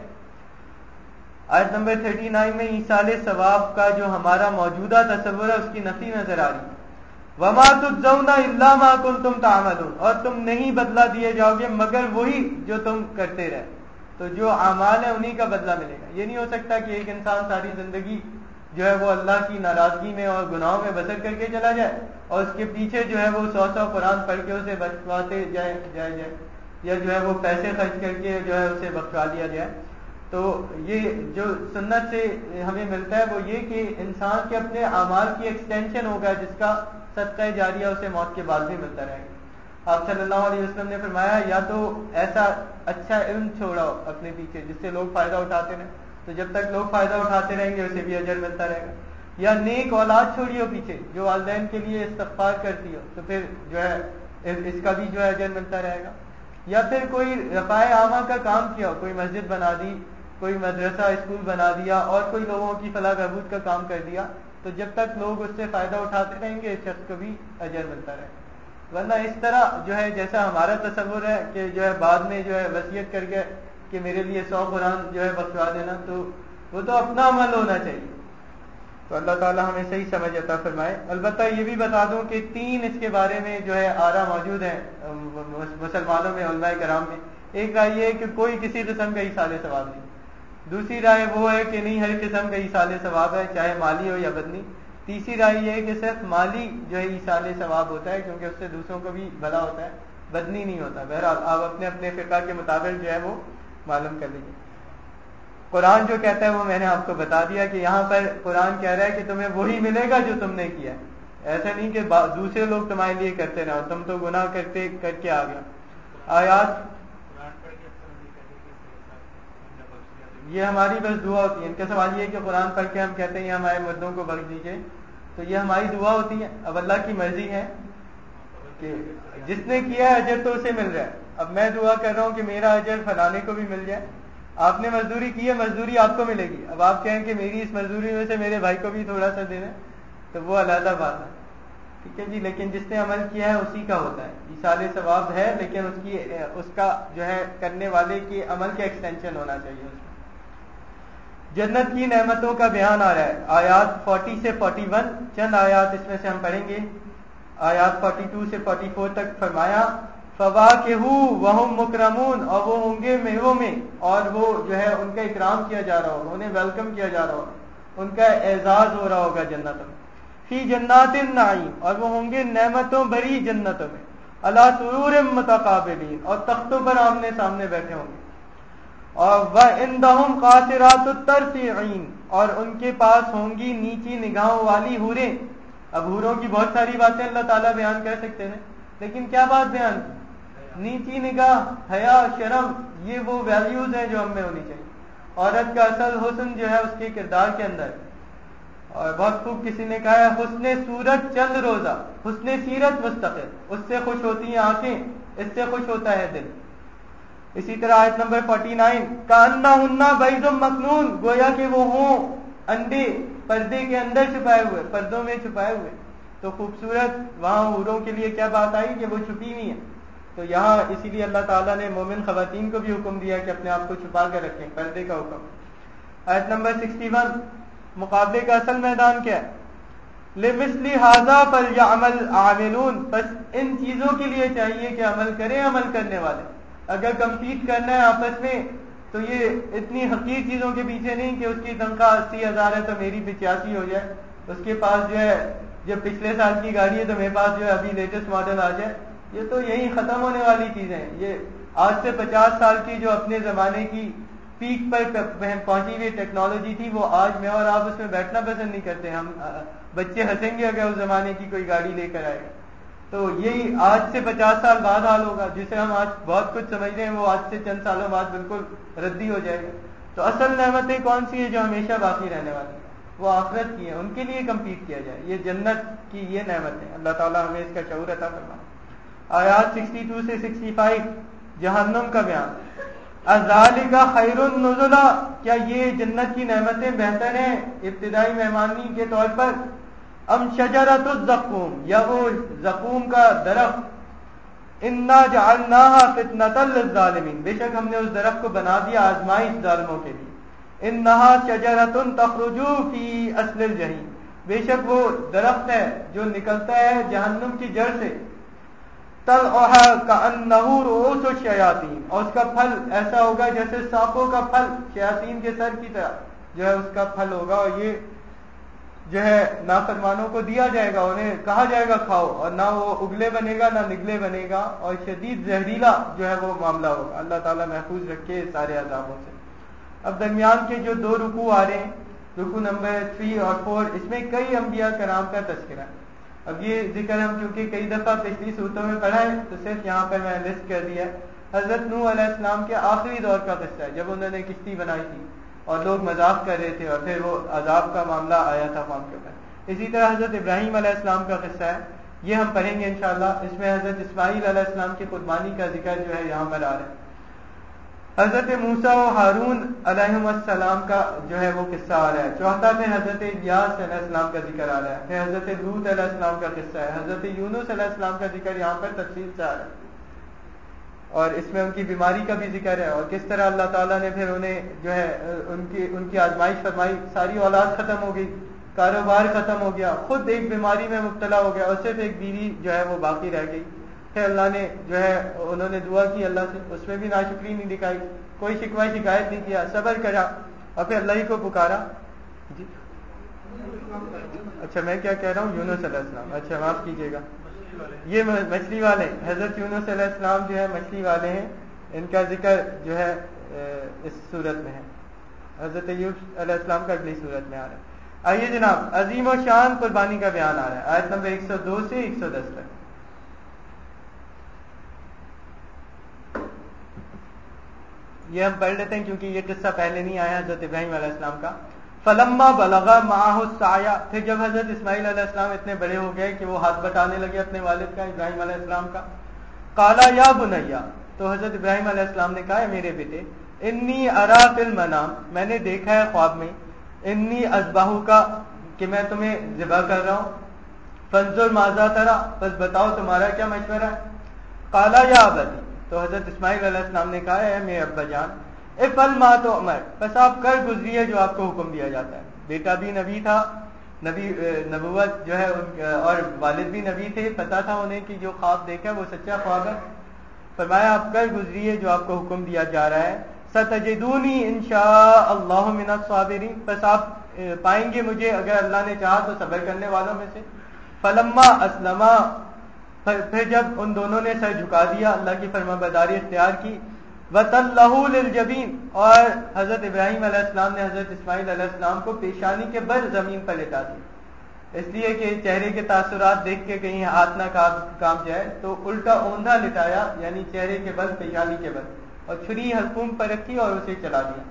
آیت نمبر 39 میں ایصال ثواب کا جو ہمارا موجودہ تصور ہے اس کی نفی نظر آ رہی ہے۔ وَمَا تُجْزَوْنَ إِلَّا مَا كُنْتُمْ تَعْمَلُونَ، اور تم نہیں بدلہ دیے جاؤ گے مگر وہی جو تم کرتے رہے، تو جو اعمال ہے انہی کا بدلہ ملے گا۔ یہ نہیں ہو سکتا کہ ایک انسان ساری زندگی جو ہے وہ اللہ کی ناراضگی میں اور گناہوں میں بسر کر کے چلا جائے اور اس کے پیچھے جو ہے وہ 100 قرآن پڑھ کے اسے بچواتے جائے یا جو ہے وہ پیسے خرچ کر کے جو ہے اسے بخشوا دیا جائے۔ تو یہ جو سنت سے ہمیں ملتا ہے وہ یہ کہ انسان کے اپنے اعمال کی ایکسٹینشن ہوگا جس کا صدقہ جاریہ اسے موت کے بعد بھی ملتا رہے گا۔ آپ صلی اللہ علیہ وسلم نے فرمایا یا تو ایسا اچھا علم چھوڑاؤ اپنے پیچھے جس سے لوگ فائدہ اٹھاتے رہیں، تو جب تک لوگ فائدہ اٹھاتے رہیں گے اسے بھی اجر ملتا رہے گا، یا نیک اولاد چھوڑی ہو پیچھے جو والدین کے لیے استغفار کرتی ہو تو پھر جو ہے اس کا بھی جو ہے اجر ملتا رہے گا، یا پھر کوئی رفاع عامہ کا کام کیا ہو، کوئی مسجد بنا دی، کوئی مدرسہ اسکول بنا دیا اور کوئی لوگوں کی فلاح بہبود کا کام کر دیا، تو جب تک لوگ اس سے فائدہ اٹھاتے رہیں گے اس شخص کو بھی اجر ملتا رہے گا۔ ورنہ اس طرح جو ہے جیسا ہمارا تصور ہے کہ جو ہے بعد میں جو ہے وصیت کر کے کہ میرے لیے 100 قرآن جو ہے بخشوا دینا، تو وہ تو اپنا عمل ہونا چاہیے۔ تو اللہ تعالی ہمیں صحیح سمجھ عطا فرمائے۔ البتہ یہ بھی بتا دوں کہ 3 اس کے بارے میں جو ہے آرا موجود ہیں مسلمانوں میں، علماء کرام میں۔ ایک رائے یہ ہے کہ کوئی کسی قسم کا ایصال ثواب نہیں، دوسری رائے وہ ہے کہ نہیں ہر قسم کا ایصال ثواب ہے چاہے مالی ہو یا بدنی، تیسری رائے یہ ہے کہ صرف مالی جو ہے ایصال ثواب ہوتا ہے کیونکہ اس سے دوسروں کو بھی بھلا ہوتا ہے، بدنی نہیں ہوتا۔ بہرحال آپ اپنے اپنے فقہ کے مطابق جو ہے وہ معلوم کر لیجیے۔ قرآن جو کہتا ہے وہ میں نے آپ کو بتا دیا کہ یہاں پر قرآن کہہ رہا ہے کہ تمہیں وہی ملے گا جو تم نے کیا ہے، ایسا نہیں کہ دوسرے لوگ تمہارے لیے کرتے رہو، تم تو گناہ کر کے آ گیا۔ آیات یہ ہماری بس دعا ہوتی ہے، ان کا سوال یہ ہے کہ قرآن پڑھ کے ہم کہتے ہیں یہ ہمارے مردوں کو بخش دیجیے، تو یہ ہماری دعا ہوتی ہے۔ اب اللہ کی مرضی ہے کہ جس نے کیا ہے اجر تو اسے مل رہا ہے، اب میں دعا کر رہا ہوں کہ میرا اجر فلانے کو بھی مل جائے، آپ نے مزدوری کی ہے مزدوری آپ کو ملے گی، اب آپ کہیں کہ میری اس مزدوری میں سے میرے بھائی کو بھی تھوڑا سا دے دیں تو وہ علیحدہ بات ہے۔ ٹھیک ہے جی، لیکن جس نے عمل کیا ہے اسی کا ہوتا ہے، ایصال ثواب ہے، لیکن اس کا جو ہے کرنے والے کے عمل کا ایکسٹینشن ہونا چاہیے اس میں۔ جنت کی نعمتوں کا بیان آ رہا ہے، آیات 40 سے 41، چند آیات اس میں سے ہم پڑھیں گے۔ آیات 42 سے 44 تک فرمایا فواکہو وہم مکرمون، اور وہ ہوں گے میووں میں، اور وہ جو ہے ان کا اکرام کیا جا رہا ہوگا، انہیں ویلکم کیا جا رہا ہوگا، ان کا اعزاز ہو رہا ہوگا جنتوں میں۔ فی جنات النعیم، اور وہ ہوں گے نعمتوں بھری جنتوں میں، علی سرور متقابلین، اور تختوں پر آمنے سامنے بیٹھے ہوں گے، اور وعندہم قاصرات الطرف عین، اور ان کے پاس ہوں گی نیچی نگاہوں والی حوریں۔ اب حوروں کی بہت ساری باتیں اللہ تعالیٰ بیان کر سکتے ہیں، لیکن کیا بات بیان؟ نیچی نگاہ، حیا، شرم، یہ وہ ویلیوز ہیں جو ہم میں ہونی چاہیے۔ عورت کا اصل حسن جو ہے اس کے کردار کے اندر، اور بہت خوب کسی نے کہا ہے حسن صورت چند روزہ، حسن سیرت مستقل، اس سے خوش ہوتی ہیں آنکھیں، اس سے خوش ہوتا ہے دل۔ اسی طرح آیت نمبر 49 کأنہن بیض مکنون، گویا کہ وہ ہوں انڈے پردے کے اندر چھپائے ہوئے، پردوں میں چھپائے ہوئے۔ تو خوبصورت وہاں حوروں کے لیے کیا بات آئی کہ وہ چھپی ہوئی ہیں، تو یہاں اسی لیے اللہ تعالیٰ نے مومن خواتین کو بھی حکم دیا کہ اپنے آپ کو چھپا کر رکھیں، پردے کا حکم۔ آیت نمبر 61 مقابلے کا اصل میدان کیا ہے؟ لمثل ھذا فلیعمل عاملون، بس ان چیزوں کے لیے چاہیے کہ عمل کریں عمل کرنے والے۔ اگر کمپیٹ کرنا ہے آپس میں تو یہ اتنی حقیر چیزوں کے پیچھے نہیں کہ اس کی تنخواہ 80,000 ہے تو میری 85 ہو جائے، اس کے پاس جو ہے جو پچھلے سال کی گاڑی ہے تو میرے پاس جو ہے ابھی لیٹسٹ ماڈل آ جائے، یہ تو یہی ختم ہونے والی چیزیں ہیں۔ یہ آج سے 50 سال کی جو اپنے زمانے کی پیک پر پہنچی ہوئی ٹیکنالوجی تھی، وہ آج میں اور آپ اس میں بیٹھنا پسند نہیں کرتے۔ ہم بچے ہنسیں گے اگر اس زمانے کی کوئی گاڑی لے کر آئے گا، تو یہی آج سے 50 سال بعد حال ہوگا۔ جسے ہم آج بہت کچھ سمجھ رہے ہیں وہ آج سے چند سالوں بعد بالکل ردی ہو جائے گا۔ تو اصل نعمتیں کون سی ہیں جو ہمیشہ باقی رہنے والی ہیں؟ وہ آخرت کی ہیں، ان کے لیے کمپیٹ کیا جائے۔ یہ جنت کی یہ نعمت ہے، اللہ تعالیٰ ہمیں اس کا شعور عطا فرمائے۔ آیات 62 سے 65 جہنم کا بیان۔ اذالک خیر نزلا، کیا یہ جنت کی نعمتیں بہتر ہیں ابتدائی مہمانی کے طور پر؟ ام شجرۃ الزقوم، یا وہ زقوم کا درخت؟ انا جعلناها فتنۃ للظالمین، بے شک ہم نے اس درخت کو بنا دیا آزمائش ظالموں کے لیے۔ انها شجرۃ تخرج فی اصل الجحیم، بے شک وہ درخت ہے جو نکلتا ہے جہنم کی جڑ سے۔ طلعها كأنه رؤوس الشیاطین، اور اس کا پھل ایسا ہوگا جیسے سانپوں کا پھل شیاطین کے سر کی طرح جو ہے اس کا پھل ہوگا، اور یہ جو ہے نافرمانوں کو دیا جائے گا، انہیں کہا جائے گا کھاؤ، اور نہ وہ اگلے بنے گا نہ نگلے بنے گا، اور شدید زہریلا جو ہے وہ معاملہ ہوگا۔ اللہ تعالیٰ محفوظ رکھے سارے عذابوں سے۔ اب درمیان کے جو دو رکوع آ رہے ہیں، رکوع نمبر 3 اور 4، اس میں کئی انبیاء کرام کا تذکرہ ہے۔ اب یہ ذکر ہم چونکہ کئی دفعہ پچھلی صورتوں میں پڑھا ہے تو صرف یہاں پر میں لسٹ کر دیا ہے۔ حضرت نوح علیہ السلام کے آخری دور کا قصہ ہے، جب انہوں نے کشتی بنائی تھی اور لوگ مذاق کر رہے تھے، اور پھر وہ عذاب کا معاملہ آیا تھا قوم کے اوپر۔ اسی طرح حضرت ابراہیم علیہ السلام کا قصہ ہے، یہ ہم پڑھیں گے انشاءاللہ۔ اس میں حضرت اسماعیل علیہ السلام کی قربانی کا ذکر جو ہے یہاں پر آ رہا ہے۔ حضرت موسیٰ و ہارون علیہم السلام کا جو ہے وہ قصہ آ رہا ہے۔ چوتھا میں حضرت الیاس علیہ السلام کا ذکر آ رہا ہے، پھر حضرت لوط علیہ السلام کا قصہ ہے، حضرت یونس علیہ السلام کا ذکر یہاں پر تفصیل سے آ رہا ہے، اور اس میں ان کی بیماری کا بھی ذکر ہے، اور کس طرح اللہ تعالیٰ نے پھر انہیں جو ہے ان کی آزمائش فرمائی، ساری اولاد ختم ہو گئی، کاروبار ختم ہو گیا، خود ایک بیماری میں مبتلا ہو گیا، اور صرف ایک بیوی جو ہے وہ باقی رہ گئی۔ پھر اللہ نے جو ہے انہوں نے دعا کی اللہ سے، اس میں بھی ناشکری نہیں دکھائی، کوئی شکوہ شکایت نہیں کیا، صبر کرا، اور پھر اللہ ہی کو پکارا۔ جی اچھا میں کیا کہہ رہا ہوں؟ یونس علیہ السلام، اچھا معاف کیجیے گا، یہ مچھلی والے حضرت یونس علیہ السلام جو ہے مچھلی والے ہیں، ان کا ذکر جو ہے اس صورت میں ہے۔ حضرت ایوب علیہ السلام کا اگلی صورت میں آ رہا ہے۔ آئیے جناب، عظیم و شان قربانی کا بیان آ رہا ہے، آیت نمبر 102 سے 110 تک۔ یہ ہم پڑھ لیتے ہیں کیونکہ یہ قصہ پہلے نہیں آیا حضرت ابراہیم علیہ السلام کا۔ فلما بلغ معه السعی، پھر جب حضرت اسماعیل علیہ السلام اتنے بڑے ہو گئے کہ وہ ہاتھ بٹانے لگے اپنے والد کا، ابراہیم علیہ السلام کا، قالا یا بنیا، تو حضرت ابراہیم علیہ السلام نے کہا میرے بیٹے، انی ارا فی المنام، میں نے دیکھا ہے خواب میں، انی اذبحک، کہ میں تمہیں ذبح کر رہا ہوں، فانظر ماذا ترى، بس بتاؤ تمہارا کیا مشورہ ہے. قالا یا ابتی، تو حضرت اسماعیل علیہ السلام نے کہا ہے میرے ابا جان، افعل ما تؤمر، بس آپ کر گزریے جو آپ کو حکم دیا جاتا ہے. بیٹا بھی نبی تھا، نبوت جو ہے اور والد بھی نبی تھے، پتا تھا انہیں کہ جو خواب دیکھا وہ سچا خواب ہے. فرمایا آپ کر گزریے جو آپ کو حکم دیا جا رہا ہے. ستجدونی انشاء اللہ من الصابرین، بس آپ پائیں گے مجھے اگر اللہ نے چاہا تو صبر کرنے والوں میں سے. فلما اسلما، پھر جب ان دونوں نے سر جھکا دیا، اللہ کی فرمانبرداری اختیار کی. وَتَلَّهُ لِلْجَبِينِ، اور حضرت ابراہیم علیہ السلام نے حضرت اسماعیل علیہ السلام کو پیشانی کے بل زمین پر لٹا دیا، اس لیے کہ چہرے کے تاثرات دیکھ کے کہیں ہاتھ نہ کام جائے، تو الٹا اوندھا لٹایا، یعنی چہرے کے بل پیشانی کے بل، اور چھری حلقوم پر رکھی اور اسے چلا دیا.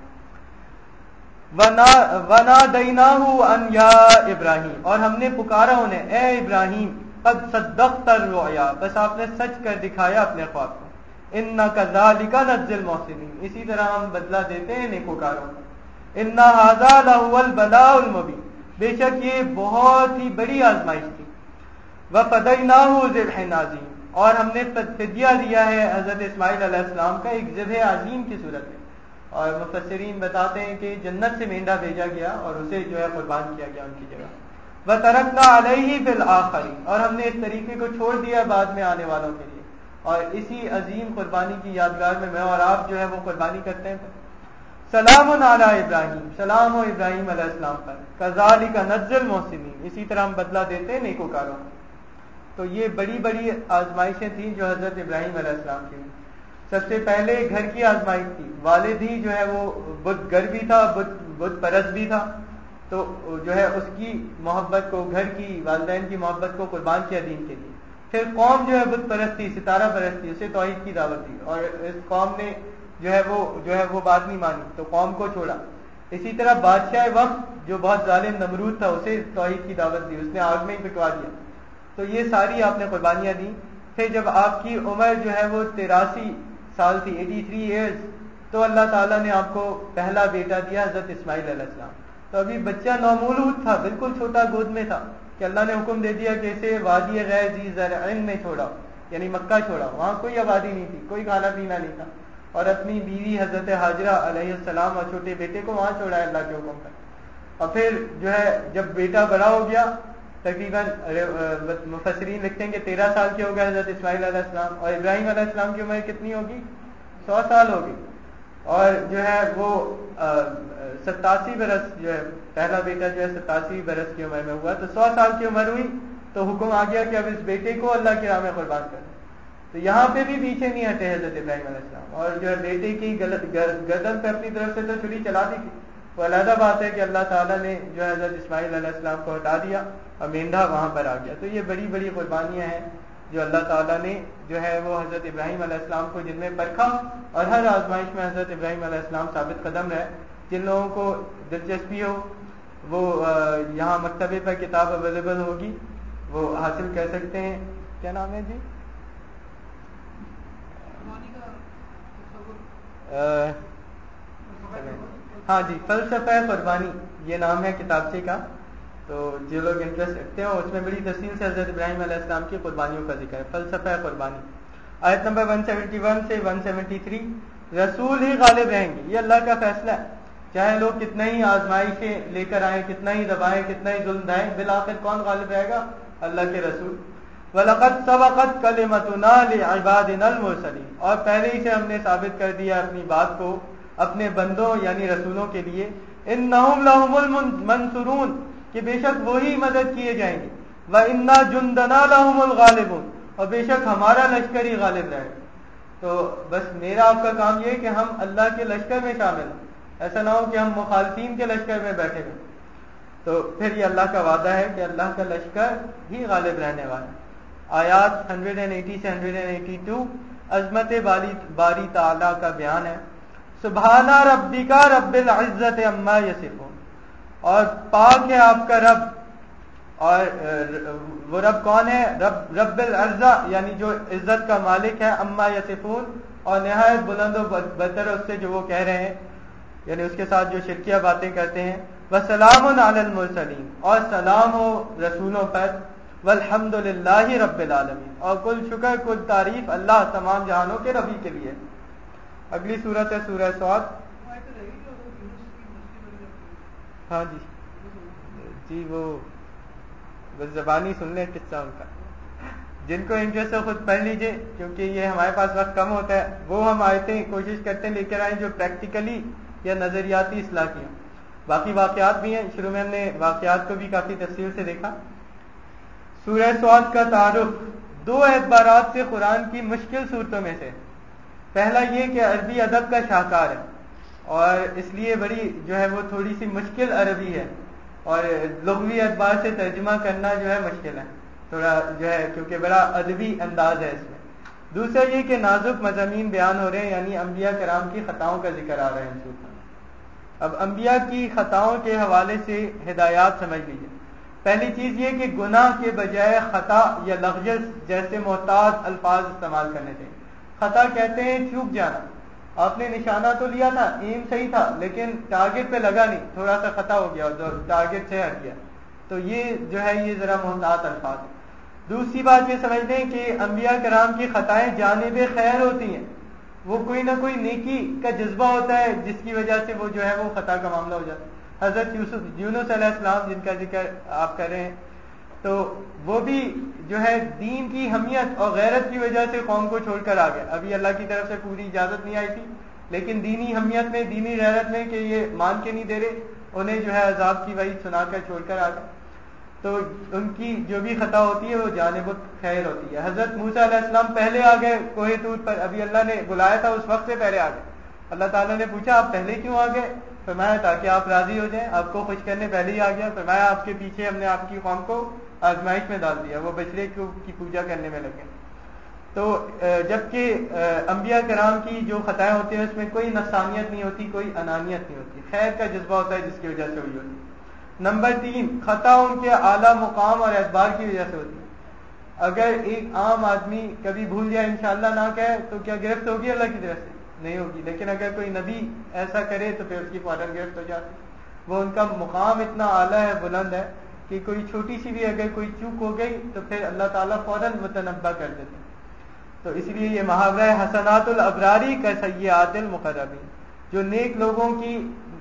وَنَادَيْنَاهُ أَنْ يَا إِبْرَاهِيمُ، اور ہم نے پکارا انہیں، اے ابراہیم، قد صدقت الرؤيا، بس آپ نے سچ کر دکھایا اپنے خواب کو. إِنَّا كَذَلِكَ نَجْزِي الْمُحْسِنِينَ، اسی طرح ہم بدلہ دیتے ہیں نیکوکاروں کو. إِنَّ هَذَا لَهُوَ الْبَلَاءُ الْمُبِينُ، بے شک یہ بہت ہی بڑی آزمائش تھی. وَفَدَيْنَاهُ بِذِبْحٍ عَظِيمٍ، اور ہم نے فدیہ دیا ہے حضرت اسماعیل علیہ السلام کا ایک ذبح عظیم کی صورت میں. اور مفسرین بتاتے ہیں کہ جنت سے مینڈا بھیجا گیا اور اسے جو ہے قربان کیا گیا ان کی جگہ. وَتَرَكْنَا عَلَيْهِ فِي الْآخِرِينَ، اور ہم نے اس طریقے کو چھوڑ دیا بعد میں آنے والوں کے لیے. اور اسی عظیم قربانی کی یادگار میں میں اور آپ جو ہے وہ قربانی کرتے ہیں. سلام علی ابراہیم، سلام ہو ابراہیم علیہ السلام پر. کذالک نجزی المحسنین، اسی طرح ہم بدلہ دیتے ہیں نیکوکاروں کو. تو یہ بڑی بڑی آزمائشیں تھیں جو حضرت ابراہیم علیہ السلام کی. سب سے پہلے گھر کی آزمائش تھی، والد ہی جو ہے وہ بت گر بھی تھا، بت پرست بھی تھا، تو جو ہے اس کی محبت کو، گھر کی والدین کی محبت کو قربان کیا دین کے لیے. پھر قوم جو ہے بت پرستی، ستارہ پرستی، اسے توحید کی دعوت دی، اور اس قوم نے جو ہے وہ بات نہیں مانی تو قوم کو چھوڑا. اسی طرح بادشاہ وقت جو بہت ظالم نمرود تھا، اسے توحید کی دعوت دی، اس نے آگ میں ہی پکوا دیا. تو یہ ساری آپ نے قربانیاں دی. پھر جب آپ کی عمر جو ہے وہ 83 سال تھی، 83 ایئرز، تو اللہ تعالیٰ نے آپ کو پہلا بیٹا دیا حضرت اسماعیل علیہ السلام. تو ابھی بچہ نومولود تھا، بالکل چھوٹا، گود میں تھا کہ اللہ نے حکم دے دیا کہ اسے وادی غیر ذی زرع میں چھوڑا، یعنی مکہ چھوڑا. وہاں کوئی آبادی نہیں تھی، کوئی کھانا پینا نہیں تھا، اور اپنی بیوی حضرت ہاجرہ علیہ السلام اور چھوٹے بیٹے کو وہاں چھوڑا ہے اللہ کے حکم پر. اور پھر جو ہے جب بیٹا بڑا ہو گیا، تقریباً مفسرین لکھتے ہیں کہ 13 سال کے ہو گئے حضرت اسماعیل علیہ السلام، اور ابراہیم علیہ السلام کی عمر کتنی ہوگی؟ 100 سال ہوگی. اور جو ہے وہ 87 برس جو ہے پہلا بیٹا جو ہے 87 برس کی عمر میں ہوا. تو 100 سال کی عمر ہوئی تو حکم آ گیا کہ اب اس بیٹے کو اللہ کی راہ میں قربان کریں. تو یہاں پہ بھی پیچھے نہیں ہٹے حضرت ابراہیم علیہ السلام، اور جو ہے بیٹے کی گردن پہ اپنی طرف سے تو چھری چلا دی تھی. وہ علیحدہ بات ہے کہ اللہ تعالیٰ نے جو ہے حضرت اسماعیل علیہ السلام کو ہٹا دیا اور مینڈا وہاں پر آ گیا. تو یہ بڑی بڑی قربانیاں ہیں جو اللہ تعالیٰ نے جو ہے وہ حضرت ابراہیم علیہ السلام کو جن میں پرکھا، اور ہر آزمائش میں حضرت ابراہیم علیہ السلام ثابت قدم رہے. جن لوگوں کو دلچسپی ہو وہ یہاں مکتبے پر کتاب اویلیبل ہوگی، وہ حاصل کر سکتے ہیں. کیا نام ہے جی؟ ہاں جی، فلسفہ قربانی یہ نام ہے کتابچے کا. تو جو لوگ انٹرسٹ رکھتے ہیں اس میں بڑی تفصیل سے حضرت ابراہیم علیہ السلام کی قربانیوں کا ذکر ہے. فلسفہ قربانی آیت نمبر 171 سے 173. رسول ہی غالب رہیں گے، یہ اللہ کا فیصلہ ہے. چاہے لوگ کتنا ہی آزمائشیں لے کر آئیں، کتنا ہی دبائیں، کتنا ہی ظلم ڈھائیں، بالآخر کون غالب رہے گا؟ اللہ کے رسول. وَلَقَدْ سَبَقَتْ كَلِمَتُنَا لِعِبَادِنَا الْمُرْسَلِينَ، اور پہلے ہی سے ہم نے ثابت کر دیا اپنی بات کو اپنے بندوں یعنی رسولوں کے لیے. إِنَّهُمْ لَهُمُ الْمَنْصُورُونَ، کہ بے شک وہی مدد کیے جائیں گے. وَإِنَّا جُنْدَنَا لَهُمُ الْغَالِبُونَ، اور بے شک ہمارا لشکر ہی غالب رہے گا. تو بس میرا آپ کا کام یہ کہ ہم اللہ کے لشکر میں شامل ہوں، ایسا نہ ہو کہ ہم مخالفین کے لشکر میں بیٹھے ہوئے. تو پھر یہ اللہ کا وعدہ ہے کہ اللہ کا لشکر ہی غالب رہنے والا ہے. آیات 180 سے 182 عظمت باری تعالیٰ کا بیان ہے. سبحان ربک رب العزت عما یصفون، اور پاک ہے آپ کا رب، اور وہ رب کون ہے؟ رب العزہ، یعنی جو عزت کا مالک ہے، عما یصفون، اور نہایت بلند و برتر اس سے جو وہ کہہ رہے ہیں، یعنی اس کے ساتھ جو شرکیہ باتیں کرتے ہیں. وسلام علی المرسلین، اور سلام ہو رسولوں پر. والحمد للہ رب العالمین، اور کل شکر کل تعریف اللہ تمام جہانوں کے ربی کے لیے۔ اگلی سورت ہے سورہ صاد۔ ہاں جی وہ بس زبانی سن لیں قصہ ان کا، جن کو انٹرسٹ ہے خود پڑھ لیجئے، کیونکہ یہ ہمارے پاس وقت کم ہوتا ہے۔ وہ ہم آیتیں کوشش کرتے ہیں لے کر آئیں جو پریکٹیکلی یا نظریاتی اصلاح کی ہیں۔ باقی واقعات بھی ہیں، شروع میں ہم نے واقعات کو بھی کافی تفصیل سے دیکھا۔ سورہ صاد کا تعارف دو اعتبارات سے قرآن کی مشکل صورتوں میں سے۔ پہلا یہ کہ عربی ادب کا شاہکار ہے، اور اس لیے بڑی جو ہے وہ تھوڑی سی مشکل عربی ہے، اور لغوی اعتبار سے ترجمہ کرنا جو ہے مشکل ہے تھوڑا جو ہے، کیونکہ بڑا ادبی انداز ہے اس میں۔ دوسرا یہ کہ نازک مضامین بیان ہو رہے ہیں، یعنی انبیاء کرام کی خطاؤں کا ذکر آ رہا ہے ان صورتوں میں۔ اب انبیاء کی خطاؤں کے حوالے سے ہدایات سمجھ لیجیے۔ پہلی چیز یہ کہ گناہ کے بجائے خطا یا لغزش جیسے محتاط الفاظ استعمال کرنے چاہیے۔ خطا کہتے ہیں چوک جانا، آپ نے نشانہ تو لیا تھا، ایم صحیح تھا، لیکن ٹارگٹ پہ لگا نہیں، تھوڑا سا خطا ہو گیا، ٹارگٹ سے ہٹ گیا، تو یہ جو ہے یہ ذرا محتاط الفاظ ہے۔ دوسری بات یہ سمجھ لیں کہ انبیاء کرام کی خطائیں جانب خیر ہوتی ہیں، وہ کوئی نہ کوئی نیکی کا جذبہ ہوتا ہے جس کی وجہ سے وہ جو ہے وہ خطا کا معاملہ ہو جاتا ہے۔ حضرت یونس علیہ السلام جن کا ذکر آپ کر رہے ہیں، تو وہ بھی جو ہے دین کی حمیت اور غیرت کی وجہ سے قوم کو چھوڑ کر آ گئے۔ ابھی اللہ کی طرف سے پوری اجازت نہیں آئی تھی، لیکن دینی حمیت میں، دینی غیرت میں کہ یہ مان کے نہیں دے رہے، انہیں جو ہے عذاب کی وعید سنا کر چھوڑ کر آ گئے۔ تو ان کی جو بھی خطا ہوتی ہے وہ جانب خیر ہوتی ہے۔ حضرت موسیٰ علیہ السلام پہلے آ گئے کوہ طور پر، ابھی اللہ نے بلایا تھا اس وقت سے پہلے آ گئے۔ اللہ تعالیٰ نے پوچھا آپ پہلے کیوں آ گئے؟ فرمایا تاکہ آپ راضی ہو جائیں، آپ کو خوش کرنے پہلے ہی آ گیا۔ فرمایا آپ کے پیچھے ہم نے آپ کی قوم کو آزمائش میں ڈال دیا، وہ بچڑے کی پوجا کرنے میں لگے۔ تو جبکہ انبیاء کرام کی جو خطائیں ہوتی ہیں اس میں کوئی نفسانیت نہیں ہوتی، کوئی انانیت نہیں ہوتی، خیر کا جذبہ ہوتا ہے جس کی وجہ سے ہوئی ہوتی ہے۔ نمبر 3، خطا ان کے اعلیٰ مقام اور اعتبار کی وجہ سے ہوتی ہے۔ اگر ایک عام آدمی کبھی بھول جائے انشاءاللہ نہ کہے تو کیا گرفت ہوگی اللہ کی طرف سے؟ نہیں ہوگی، لیکن اگر کوئی نبی ایسا کرے تو پھر اس کی فوراً گرفت ہو جاتی ہے۔ وہ ان کا مقام اتنا اعلیٰ ہے، بلند ہے کہ کوئی چھوٹی سی بھی اگر کوئی چوک ہو گئی تو پھر اللہ تعالیٰ فوراً متنبہ کر دیتے ہیں۔ تو اس لیے یہ محاورہ حسنات الابراری کا سیئات المقربین، جو نیک لوگوں کی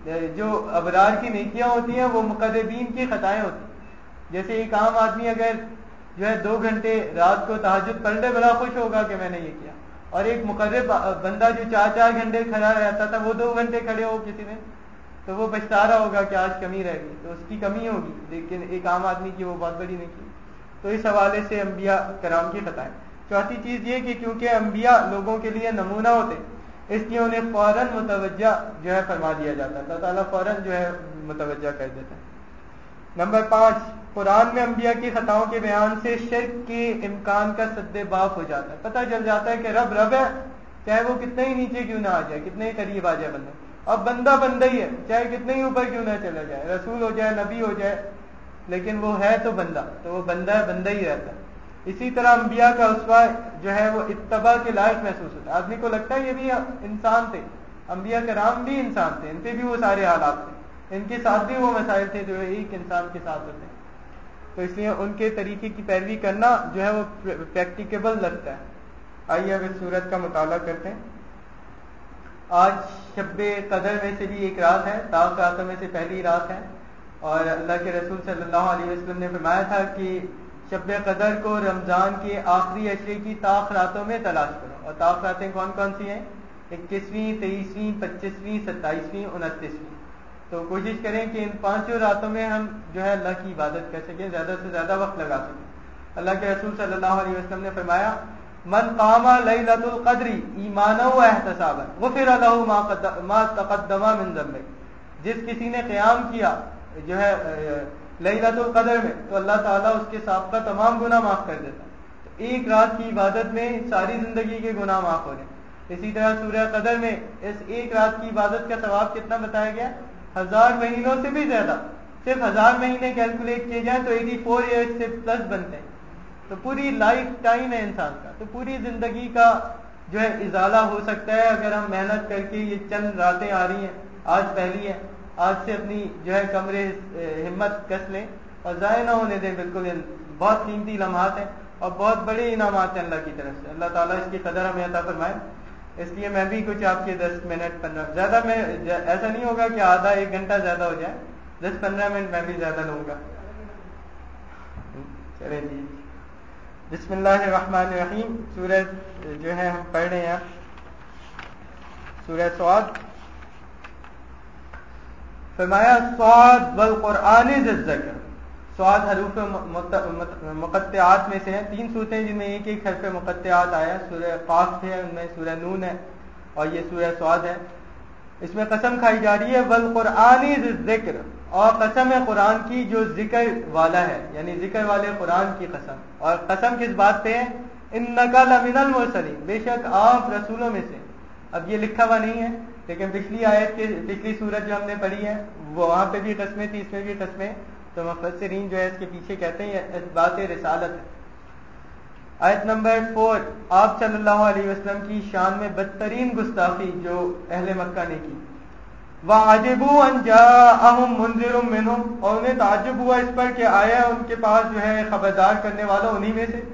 جو ابرار کی نیکیاں ہوتی ہیں وہ مقربین کی خطائیں ہوتی ہیں۔ جیسے ایک عام آدمی اگر جو ہے 2 گھنٹے رات کو تہجد پڑھ لے بڑا خوش ہوگا کہ میں نے یہ کیا، اور ایک مقرب بندہ جو 4 گھنٹے کھڑا رہتا تھا وہ 2 گھنٹے کھڑے ہو کسی نے تو وہ پچھتا رہا ہوگا کہ آج کمی رہ گئی، تو اس کی کمی ہوگی، لیکن ایک عام آدمی کی وہ بہت بڑی نیکی۔ تو اس حوالے سے انبیاء کرام کی خطائیں۔ چوتھی چیز یہ کہ کیونکہ انبیاء لوگوں کے لیے نمونہ ہوتے اس لیے انہیں فوراً متوجہ جو ہے فرما دیا جاتا ہے، اللہ تعالیٰ فوراً جو ہے متوجہ کر دیتا ہے۔ نمبر 5، قرآن میں انبیاء کی خطاؤں کے بیان سے شرک کے امکان کا سد باب ہو جاتا ہے، پتہ چل جاتا ہے کہ رب ہے، چاہے وہ کتنے ہی نیچے کیوں نہ آ جائے، کتنے ہی قریب آ جائے بندہ، اب بندہ ہی ہے، چاہے کتنے ہی اوپر کیوں نہ چلا جائے، رسول ہو جائے، نبی ہو جائے، لیکن وہ ہے تو بندہ، تو وہ بندہ ہی رہتا ہے۔ اسی طرح انبیاء کا اسوہ جو ہے وہ اتباع کے لائق محسوس ہوتا ہے، آدمی کو لگتا ہے یہ بھی انسان تھے، انبیاء کرام بھی انسان تھے، ان پہ بھی وہ سارے حالات تھے، ان کے ساتھ بھی وہ مسائل تھے جو ایک انسان کے ساتھ ہوتے ہیں، تو اس لیے ان کے طریقے کی پیروی کرنا جو ہے وہ پریکٹیکیبل لگتا ہے۔ آئیے اب اس سورت کا مطالعہ کرتے ہیں۔ آج شب قدر میں سے بھی ایک رات ہے، تاک راتوں میں سے پہلی رات ہے، اور اللہ کے رسول صلی اللہ علیہ وسلم نے فرمایا تھا کہ شب قدر کو رمضان کے آخری عشرے کی تاک راتوں میں تلاش کرو، اور تاک راتیں کون کون سی ہیں؟ 21ویں، 23ویں، 25ویں، 27ویں، 29ویں۔ تو کوشش کریں کہ ان 5 راتوں میں ہم جو ہے اللہ کی عبادت کر سکیں، زیادہ سے زیادہ وقت لگا سکیں۔ اللہ کے رسول صلی اللہ علیہ وسلم نے فرمایا من قام لیلۃ القدر ایمانا و احتسابا غفر له ما تقدم من ذنبه، جس کسی نے قیام کیا جو ہے لیلۃ القدر میں تو اللہ تعالیٰ اس کے سابقہ تمام گناہ معاف کر دیتا ہے۔ تو ایک رات کی عبادت میں ساری زندگی کے گناہ معاف ہو گئے۔ اسی طرح سورہ قدر میں اس ایک رات کی عبادت کا ثواب کتنا بتایا گیا؟ 1000 مہینوں سے بھی زیادہ، صرف 1000 مہینے کیلکولیٹ کیے جائیں تو 84 ایئرس سے پلس بنتے ہیں، تو پوری لائف ٹائم ہے انسان کا، تو پوری زندگی کا جو ہے ازالہ ہو سکتا ہے اگر ہم محنت کر کے یہ چند راتیں آ رہی ہیں، آج پہلی ہے، آج سے اپنی جو ہے کمرے ہمت کس لیں اور ضائع نہ ہونے دیں بالکل ان بہت قیمتی لمحات ہیں اور بہت بڑے انعامات ہیں اللہ کی طرف سے. اللہ تعالیٰ اس کی قدر ہمیں عطا فرمائے. اس لیے میں بھی کچھ آپ کے 10 منٹ 15 زیادہ میں ایسا نہیں ہوگا کہ آدھا 1 گھنٹہ زیادہ ہو جائے, 10-15 منٹ میں بھی زیادہ لوں گا. چلیں جی, بسم اللہ الرحمن الرحیم. سورہ جو ہے ہم پڑھ رہے ہیں سورہ صاد. فرمایا صاد والقرآن ذی الذکر. صاد حروف مقطعات میں سے ہیں. 3 صورتیں جن میں ایک ایک حرف مقطعات آیا. سورہ قاف ہے, ان میں سورہ نون ہے, اور یہ سورہ صاد ہے. اس میں قسم کھائی جا رہی ہے والقرآن ذی الذکر, اور قسم ہے قرآن کی جو ذکر والا ہے, یعنی ذکر والے قرآن کی قسم. اور قسم کس بات پہ ہے؟ انک لمن المرسلین, بے شک آپ رسولوں میں سے. اب یہ لکھا ہوا نہیں ہے, لیکن پچھلی آیت کے پچھلی سورت جو ہم نے پڑھی ہے وہاں پہ بھی قسمیں تھی, اس میں بھی قسمیں. تو مفسرین جو ہے اس کے پیچھے کہتے ہیں یہ بات رسالت ہے. آیت نمبر 4, آپ صلی اللہ علیہ وسلم کی شان میں بدترین گستاخی جو اہل مکہ نے کی. وَعَجِبُوا أَن جَاءَهُم مُنذِرٌ مِّنْهُمْ, اور انہیں تعجب ہوا اس پر کہ آیا ان کے پاس جو ہے خبردار کرنے والا انہی میں سے.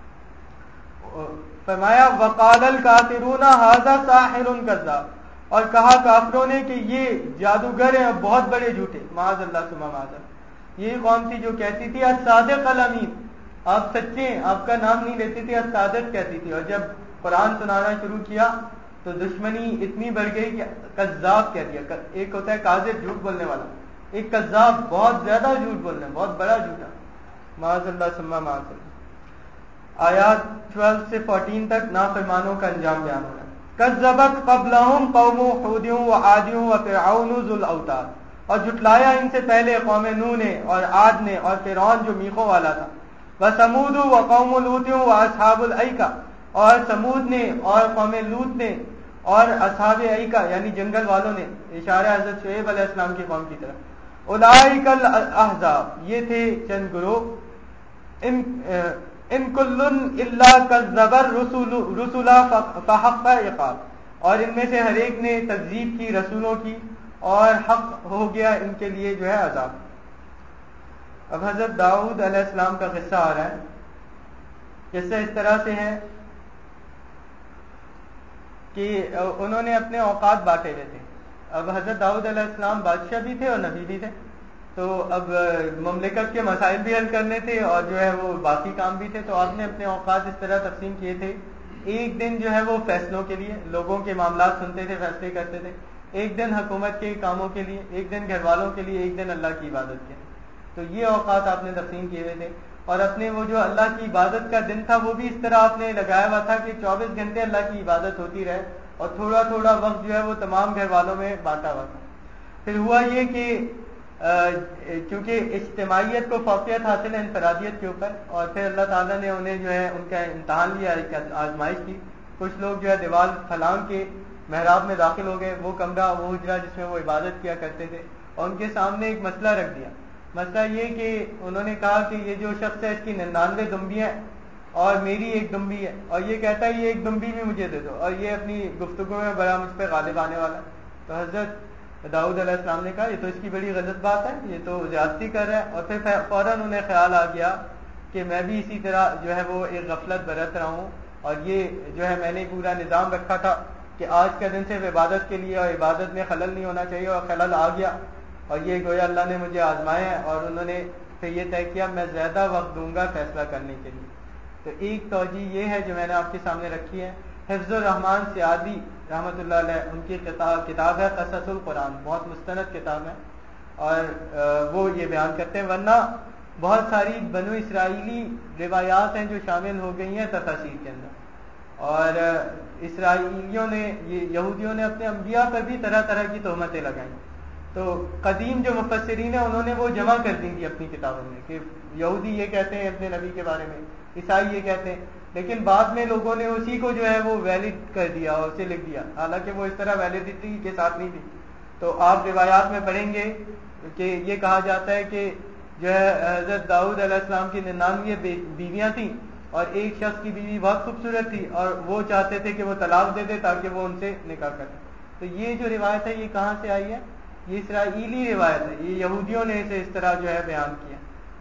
فرمایا وَقَالَ الْكَافِرُونَ هَذَا سَاحِرٌ كَذَّابٌ, اور کہا کافروں نے کہ یہ جادوگر ہیں اور بہت بڑے جھوٹے. معاذ اللہ ثم معاذ اللہ. یہ قوم تھی جو کہتی تھی الصادق الامین, آپ سچے ہیں, آپ کا نام نہیں لیتی تھی, الصادق کہتی تھی. اور جب قرآن سنانا شروع کیا تو دشمنی اتنی بڑھ گئی کہ کذاب کہہ دیا. ایک ہوتا ہے کاذب, جھوٹ بولنے والا, ایک کذاب, بہت زیادہ جھوٹ بولنا, بہت بڑا جھوٹا. معاذ اللہ ثم معاذ اللہ. آیات 12 سے 14 تک نافرمانوں کا انجام بیان ہو رہا ہے. کذبت قبلہم قوم ہود وعاد وفرعون ذو الاوتاد, اور جھٹلایا ان سے پہلے قوم نوح نے اور عاد نے اور فرعون جو میخوں والا تھا. وثمود وقوم لوط واصحاب الایکہ, اور سمود نے اور قوم لوط نے اور اصحاب ایکہ یعنی جنگل والوں نے. اشارہ حضرت شعیب علیہ السلام کی قوم کی طرف. اولئک الاحزاب, یہ تھے چند گروہ. ان کل الا کذب الرسل فحق عقاب, اور ان میں سے ہر ایک نے تکذیب کی رسولوں کی, اور حق ہو گیا ان کے لیے جو ہے عذاب. اب حضرت داؤد علیہ السلام کا قصہ آ رہا ہے. قصہ اس طرح سے ہے کہ انہوں نے اپنے اوقات بانٹے ہوئے تھے. اب حضرت داؤد علیہ السلام بادشاہ بھی تھے اور نبی بھی تھے, تو اب مملکت کے مسائل بھی حل کرنے تھے اور جو ہے وہ باقی کام بھی تھے. تو آپ نے اپنے اوقات اس طرح تقسیم کیے تھے. ایک دن جو ہے وہ فیصلوں کے لیے, لوگوں کے معاملات سنتے تھے, فیصلے کرتے تھے. ایک دن حکومت کے کاموں کے لیے, ایک دن گھر والوں کے لیے, ایک دن اللہ کی عبادت کے لیے. تو یہ اوقات آپ نے تقسیم کیے ہوئے تھے. اور اپنے وہ جو اللہ کی عبادت کا دن تھا وہ بھی اس طرح آپ نے لگایا ہوا تھا کہ 24 گھنٹے اللہ کی عبادت ہوتی رہے, اور تھوڑا تھوڑا وقت جو ہے وہ تمام گھر والوں میں بانٹا ہوا تھا. پھر ہوا یہ کہ چونکہ اجتماعیت کو فوقیت حاصل ہے انفرادیت کے اوپر, اور پھر اللہ تعالیٰ نے انہیں جو ہے ان کا امتحان لیا, ایک آزمائش کی. کچھ لوگ جو ہے دیوال پھلانگ کے محراب میں داخل ہو گئے, وہ کمرہ, وہ حجرہ جس میں وہ عبادت کیا کرتے تھے, اور ان کے سامنے ایک مسئلہ رکھ دیا. مسئلہ یہ کہ انہوں نے کہا کہ یہ جو شخص ہے اس کی 99 دمبیاں ہیں اور میری ایک دمبی ہے, اور یہ کہتا ہے یہ ایک دمبی بھی مجھے دے دو, اور یہ اپنی گفتگو میں بڑا مجھ پہ غالب آنے والا ہے. تو حضرت داؤد علیہ السلام نے کہا یہ تو اس کی بڑی غلط بات ہے, یہ تو زیادتی کر رہا ہے. اور پھر فوراً انہیں خیال آ گیا کہ میں بھی اسی طرح جو ہے وہ ایک غفلت برت رہا ہوں, اور یہ جو ہے میں نے پورا نظام رکھا تھا کہ آج کا دن صرف عبادت کے لیے, اور عبادت میں خلل نہیں ہونا چاہیے, اور خلل آ گیا, اور یہ گویا اللہ نے مجھے آزمایا ہے. اور انہوں نے پھر یہ طے کیا میں زیادہ وقت دوں گا فیصلہ کرنے کے لیے. تو ایک توجہ یہ ہے جو میں نے آپ کے سامنے رکھی ہے. حفظ الرحمان سعدی رحمۃ اللہ علیہ, ان کی کتاب ہے قصص القرآن, بہت مستند کتاب ہے, اور وہ یہ بیان کرتے ہیں. ورنہ بہت ساری بنو اسرائیلی روایات ہیں جو شامل ہو گئی ہیں تفاسیر کے اندر, اور اسرائیلیوں نے, یہ یہودیوں نے اپنے انبیاء پر بھی طرح طرح کی تہمتیں لگائیں. تو قدیم جو مفسرین ہیں انہوں نے وہ جمع کر دی تھی اپنی کتابوں میں کہ یہودی یہ کہتے ہیں اپنے نبی کے بارے میں, عیسائی یہ کہتے ہیں. لیکن بعد میں لوگوں نے اسی کو جو ہے وہ ویلڈ کر دیا اور اسے لکھ دیا, حالانکہ وہ اس طرح ویلڈیٹی کے ساتھ نہیں تھی. تو آپ روایات میں پڑھیں گے کہ یہ کہا جاتا ہے کہ جو ہے حضرت داؤد علیہ السلام کی 99 بیویاں تھیں, اور ایک شخص کی بیوی بہت خوبصورت تھی, اور وہ چاہتے تھے کہ وہ طلاق دے دے تاکہ وہ ان سے نکاح کرے. تو یہ جو روایت ہے یہ کہاں سے آئی ہے؟ یہ اسرائیلی روایت ہے, یہ یہودیوں نے اسے اس طرح جو ہے بیان کیا.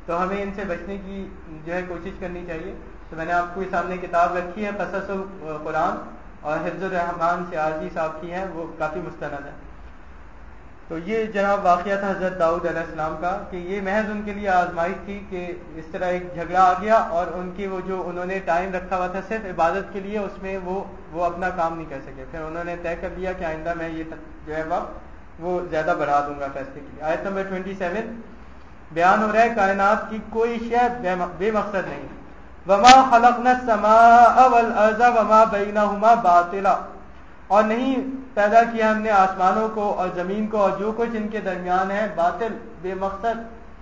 تو ہمیں ان سے بچنے کی جو ہے کوشش کرنی چاہیے. تو میں نے آپ کو سامنے کتاب رکھی ہے قصص القرآن اور حفظ الرحمان شیرازی صاحب کی ہے, وہ کافی مستند ہے. تو یہ جناب واقعہ تھا حضرت داؤد علیہ السلام کا کہ یہ محض ان کے لیے آزمائش تھی کہ اس طرح ایک جھگڑا آ گیا اور ان کی وہ جو انہوں نے ٹائم رکھا ہوا تھا صرف عبادت کے لیے, اس میں وہ اپنا کام نہیں کر سکے. پھر انہوں نے طے کر لیا کہ آئندہ میں یہ جو ہے وقت وہ زیادہ بڑھا دوں گا فیصلے کے لیے. آیت نمبر 27 بیان ہو رہا ہے کائنات کی کوئی شے بے مقصد نہیں. وما خلقنا السماء والارض وما بینہما باطلا, اور نہیں پیدا کیا ہم نے آسمانوں کو اور زمین کو اور جو کچھ ان کے درمیان ہے باطل بے مقصد.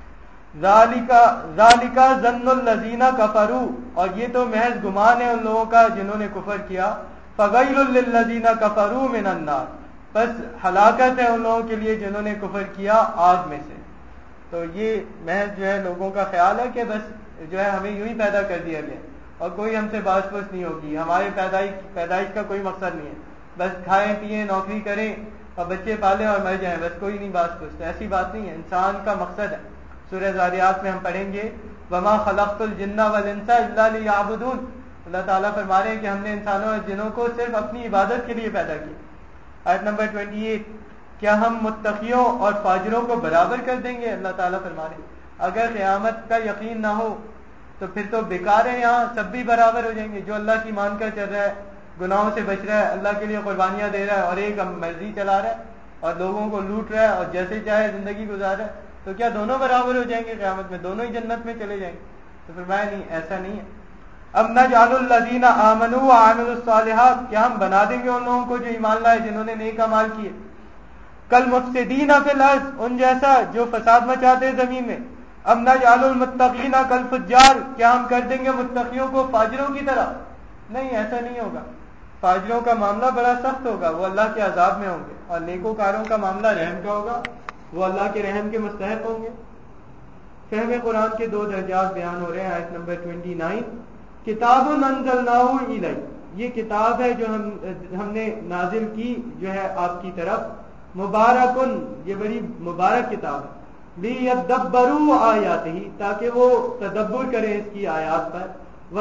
ذالک ظن الذین کفروا, اور یہ تو محض گمان ہے ان لوگوں کا جنہوں نے کفر کیا. فویل للذین کفروا من النار, بس ہلاکت ہے ان لوگوں کے لیے جنہوں نے کفر کیا آگ میں سے. تو یہ محض جو ہے لوگوں کا خیال ہے کہ بس جو ہے ہمیں یوں ہی پیدا کر دیا گیا اور کوئی ہم سے باس پوس نہیں ہوگی, ہمارے پیدائش کا کوئی مقصد نہیں ہے, بس کھائیں پیئیں نوکری کریں اور بچے پالیں اور مر جائیں, بس کوئی نہیں باس پوس. ایسی بات نہیں ہے, انسان کا مقصد ہے. سورہ ذاریات میں ہم پڑھیں گے وما خلقت الجن والانس الا لیعبدون, اللہ تعالیٰ فرما رہے ہیں کہ ہم نے انسانوں اور جنوں کو صرف اپنی عبادت کے لیے پیدا کیا. آیت نمبر 28 کیا ہم متقیوں اور فاجروں کو برابر کر دیں گے؟ اللہ تعالیٰ فرما رہے ہیں اگر قیامت کا یقین نہ ہو تو پھر تو بیکار ہے, یہاں سب بھی برابر ہو جائیں گے. جو اللہ کی مان کر چل رہا ہے, گناہوں سے بچ رہا ہے, اللہ کے لیے قربانیاں دے رہا ہے, اور ایک مرضی چلا رہا ہے اور لوگوں کو لوٹ رہا ہے اور جیسے چاہے زندگی گزار رہا ہے, تو کیا دونوں برابر ہو جائیں گے قیامت میں؟ دونوں ہی جنت میں چلے جائیں گے؟ تو فرمایا نہیں, ایسا نہیں ہے. اب نجعل الذین آمنوا وعملوا الصالحات, کیا ہم بنا دیں گے ان لوگوں کو جو ایمان لائے جنہوں نے نیک اعمال کیے, کالمفسدین فی الارض, ان جیسا جو فساد مچاتے ہیں زمین میں. ام نجعل المتقین کالفجار, کیا ہم کر دیں گے متقیوں کو فاجروں کی طرح؟ نہیں, ایسا نہیں ہوگا. فاجروں کا معاملہ بڑا سخت ہوگا, وہ اللہ کے عذاب میں ہوں گے, اور نیکوکاروں کا معاملہ رحم کا ہوگا, وہ اللہ کے رحم کے مستحق ہوں گے. فہم قرآن کے 2 درجات بیان ہو رہے ہیں. آیت نمبر 29 کتاب انزلناہ الیک, یہ کتاب ہے جو ہم نے نازل کی جو ہے آپ کی طرف. مبارکن, یہ بڑی مبارک کتاب ہے. لیدبروا آیاتہ, تاکہ وہ تدبر کریں اس کی آیات پر.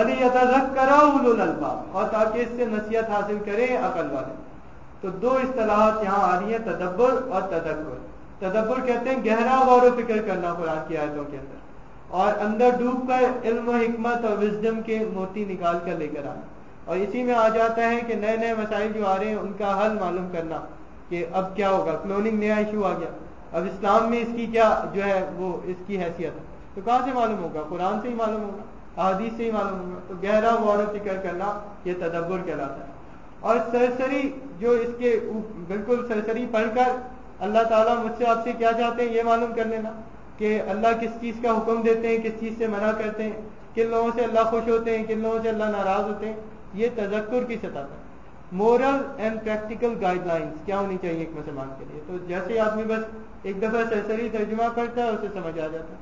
ولیتذکر اولو الالباب, اور تاکہ اس سے نصیحت حاصل کریں عقل والے. تو 2 اصطلاحات یہاں آ رہی ہیں, تدبر اور تذکر. تدبر کہتے ہیں گہرا غور و فکر کرنا قرآن کی آیتوں کے اندر, اور اندر ڈوب کر علم و حکمت اور وزڈم کے موتی نکال کر لے کر آنا. اور اسی میں آ جاتا ہے کہ نئے نئے مسائل جو آ رہے ہیں ان کا حل معلوم کرنا کہ اب کیا ہوگا. کلوننگ نیا ایشو آ گیا, اب اسلام میں اس کی کیا جو ہے وہ اس کی حیثیت ہے, تو کہاں سے معلوم ہوگا؟ قرآن سے ہی معلوم ہوگا, احادیث سے ہی معلوم ہوگا. تو گہرا غور و فکر کرنا یہ تدبر کہلاتا ہے. اور سرسری جو اس کے بالکل سرسری پڑھ کر اللہ تعالیٰ مجھ سے آپ سے کیا چاہتے ہیں یہ معلوم کر لینا کہ اللہ کس چیز کا حکم دیتے ہیں, کس چیز سے منع کرتے ہیں, کن لوگوں سے اللہ خوش ہوتے ہیں, کن لوگوں سے اللہ ناراض ہوتے ہیں, یہ تذکر کی سطح پر. Moral and practical guidelines کیا ہونی چاہیے ایک مسلمان کے لیے. تو جیسے آدمی بس ایک دفعہ سرسری ترجمہ پڑھتا ہے اسے سمجھ آ جاتا ہے.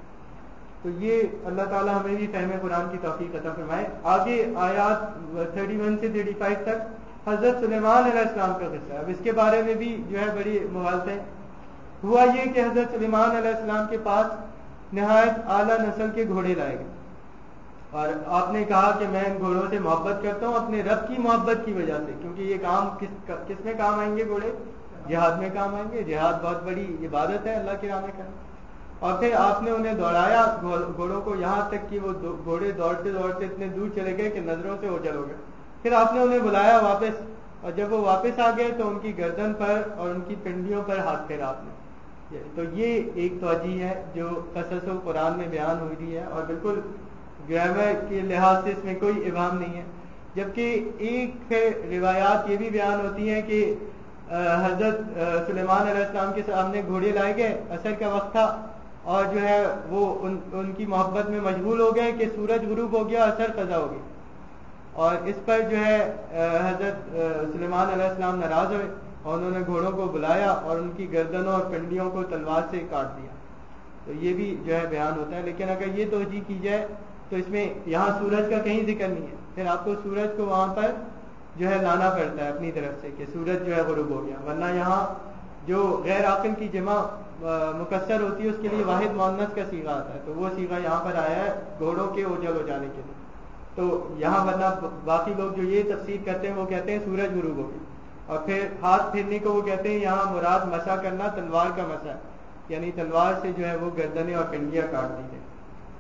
تو یہ اللہ تعالیٰ ہمیں بھی فہم قرآن کی توفیق عطا فرمائے. آگے آیات 31 سے 35 تک حضرت سلیمان علیہ السلام کا قصہ ہے. اب اس کے بارے میں بھی جو ہے بڑی مغالطیں. ہوا یہ کہ حضرت سلیمان علیہ السلام کے پاس نہایت اعلیٰ نسل کے گھوڑے لائے گئے, اور آپ نے کہا کہ میں ان گھوڑوں سے محبت کرتا ہوں اپنے رب کی محبت کی وجہ سے, کیونکہ یہ کام کس میں کام آئیں گے؟ گھوڑے جہاد میں کام آئیں گے. جہاد بہت بڑی عبادت ہے اللہ کی راہ میں کرنا. اور پھر آپ نے انہیں دوڑایا گھوڑوں کو, یہاں تک کہ وہ گھوڑے دوڑتے دوڑتے اتنے دور چلے گئے کہ نظروں سے اوجھل ہو گئے. پھر آپ نے انہیں بلایا واپس, اور جب وہ واپس آ گئے تو ان کی گردن پر اور ان کی پنڈلیوں پر ہاتھ پھیرا آپ نے. تو یہ ایک توجہ ہے جو قصص و قرآن میں بیان ہوئی ہے, اور بالکل گرامر کے لحاظ سے اس میں کوئی ابہام نہیں ہے. جبکہ ایک روایات یہ بھی بیان ہوتی ہیں کہ حضرت سلیمان علیہ السلام کے سامنے گھوڑے لائے گئے, عصر کا وقت تھا, اور جو ہے وہ ان کی محبت میں مشغول ہو گئے کہ سورج غروب ہو گیا, عصر قضا ہو گئی. اور اس پر جو ہے حضرت سلیمان علیہ السلام ناراض ہوئے, اور انہوں نے گھوڑوں کو بلایا اور ان کی گردنوں اور پنڈلیوں کو تلوار سے کاٹ دیا. تو یہ بھی جو ہے بیان ہوتا ہے. لیکن اگر یہ توجہ کی جائے تو اس میں یہاں سورج کا کہیں ذکر نہیں ہے. پھر آپ کو سورج کو وہاں پر جو ہے لانا پڑتا ہے اپنی طرف سے کہ سورج جو ہے غروب ہو گیا, ورنہ یہاں جو غیر عاقل کی جمع مکسر ہوتی ہے اس کے لیے واحد مؤنث کا صیغہ آتا ہے، تو وہ صیغہ یہاں پر آیا ہے گھوڑوں کے اوجل ہو جانے کے لیے. تو یہاں ورنہ باقی لوگ جو یہ تفسیر کرتے ہیں وہ کہتے ہیں سورج غروب ہو گئی، اور پھر ہاتھ پھیرنے کو وہ کہتے ہیں یہاں مراد مسا کرنا تلوار کا مسا ہے، یعنی تلوار سے جو ہے وہ گردنیں اور کنڈیاں کاٹ دی گئی.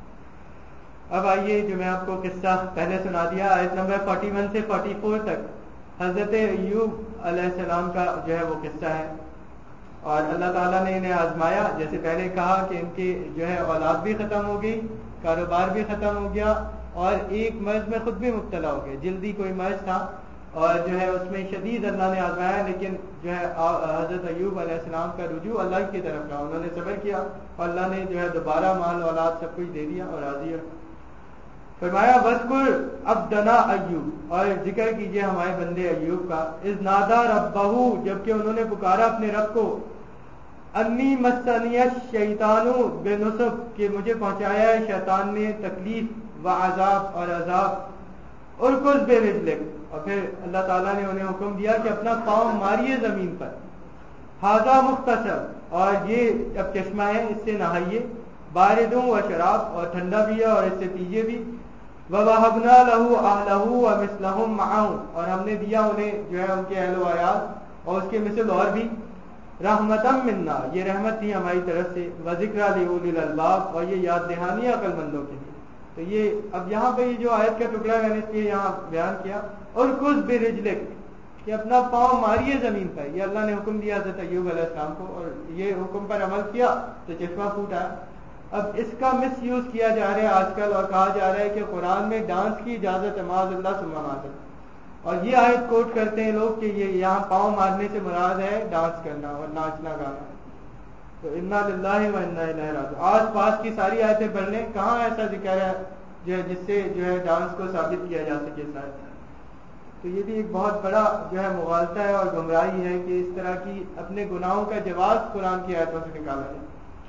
اب آئیے جو میں آپ کو قصہ پہلے سنا دیا آیت نمبر 41 سے 44 تک حضرت ایوب علیہ السلام کا جو ہے وہ قصہ ہے. اور اللہ تعالیٰ نے انہیں آزمایا، جیسے پہلے کہا کہ ان کی جو ہے اولاد بھی ختم ہو گئی، کاروبار بھی ختم ہو گیا، اور ایک مرض میں خود بھی مبتلا ہو گئے. جلدی کوئی مرض تھا اور جو ہے اس میں شدید اللہ نے آزمایا، لیکن جو ہے حضرت ایوب علیہ السلام کا رجوع اللہ کی طرف رہا. انہوں نے صبر کیا اور اللہ نے جو ہے دوبارہ مال اولاد سب کچھ دے دیا اور راضی رکھا. فرمایا وذکر عبدنا ایوب، اور ذکر کیجئے ہمارے بندے ایوب کا، اذ نادا ربہ، جبکہ انہوں نے پکارا اپنے رب کو، انی مسنی الشیطان بنصب، کہ مجھے پہنچایا ہے شیطان نے تکلیف و عذاب اور عذاب، ارکض برجلک، اور پھر اللہ تعالیٰ نے انہیں حکم دیا کہ اپنا پاؤں ماریے زمین پر، ھذا مختصر، اور یہ اب چشمہ ہے اس سے نہائیے، باردوں و شراب، اور ٹھنڈا بھی ہے اور اس سے پیجیے بھی، وَوَهَبْنَا لَهُ أَهْلَهُ وَمِثْلَهُمْ مَعَهُمْ، اور ہم نے دیا انہیں جو ہے ان کے اہل و عیال اور اس کے مثل اور بھی، رحمتم منا، یہ رحمت تھی ہماری طرف سے، وذکریٰ لأولی الالباب، اور یہ یاد دہانی ہے عقل مندوں کے لیے. تو یہ اب یہاں پہ یہ جو آیت کا ٹکڑا میں نے اس لیے یہاں بیان کیا، اور کچھ برجلک، کہ اپنا پاؤں ماریے زمین پر، یہ اللہ نے حکم دیا حضرت ایوب علیہ السلام کو، اور یہ حکم پر عمل کیا تو چشمہ پھوٹا. اب اس کا مس یوز کیا جا رہا ہے آج کل، اور کہا جا رہا ہے کہ قرآن میں ڈانس کی اجازت ہے، معاذ اللہ ثم معاذ اللہ، اور یہ آیت کوٹ کرتے ہیں لوگ کہ یہ یہاں پاؤں مارنے سے مراد ہے ڈانس کرنا اور ناچنا گانا. تو انا للہ و انا الیہ راجعون. آس پاس کی ساری آیتیں پڑھ لیں، کہاں ایسا ذکر ہے جو ہے جس سے جو ہے ڈانس کو ثابت کیا جا سکے شاید. تو یہ بھی ایک بہت بڑا جو ہے مغالطہ ہے اور گمراہی ہے کہ اس طرح کی اپنے گناہوں کا جواز قرآن کی آیتوں سے نکالا جائے.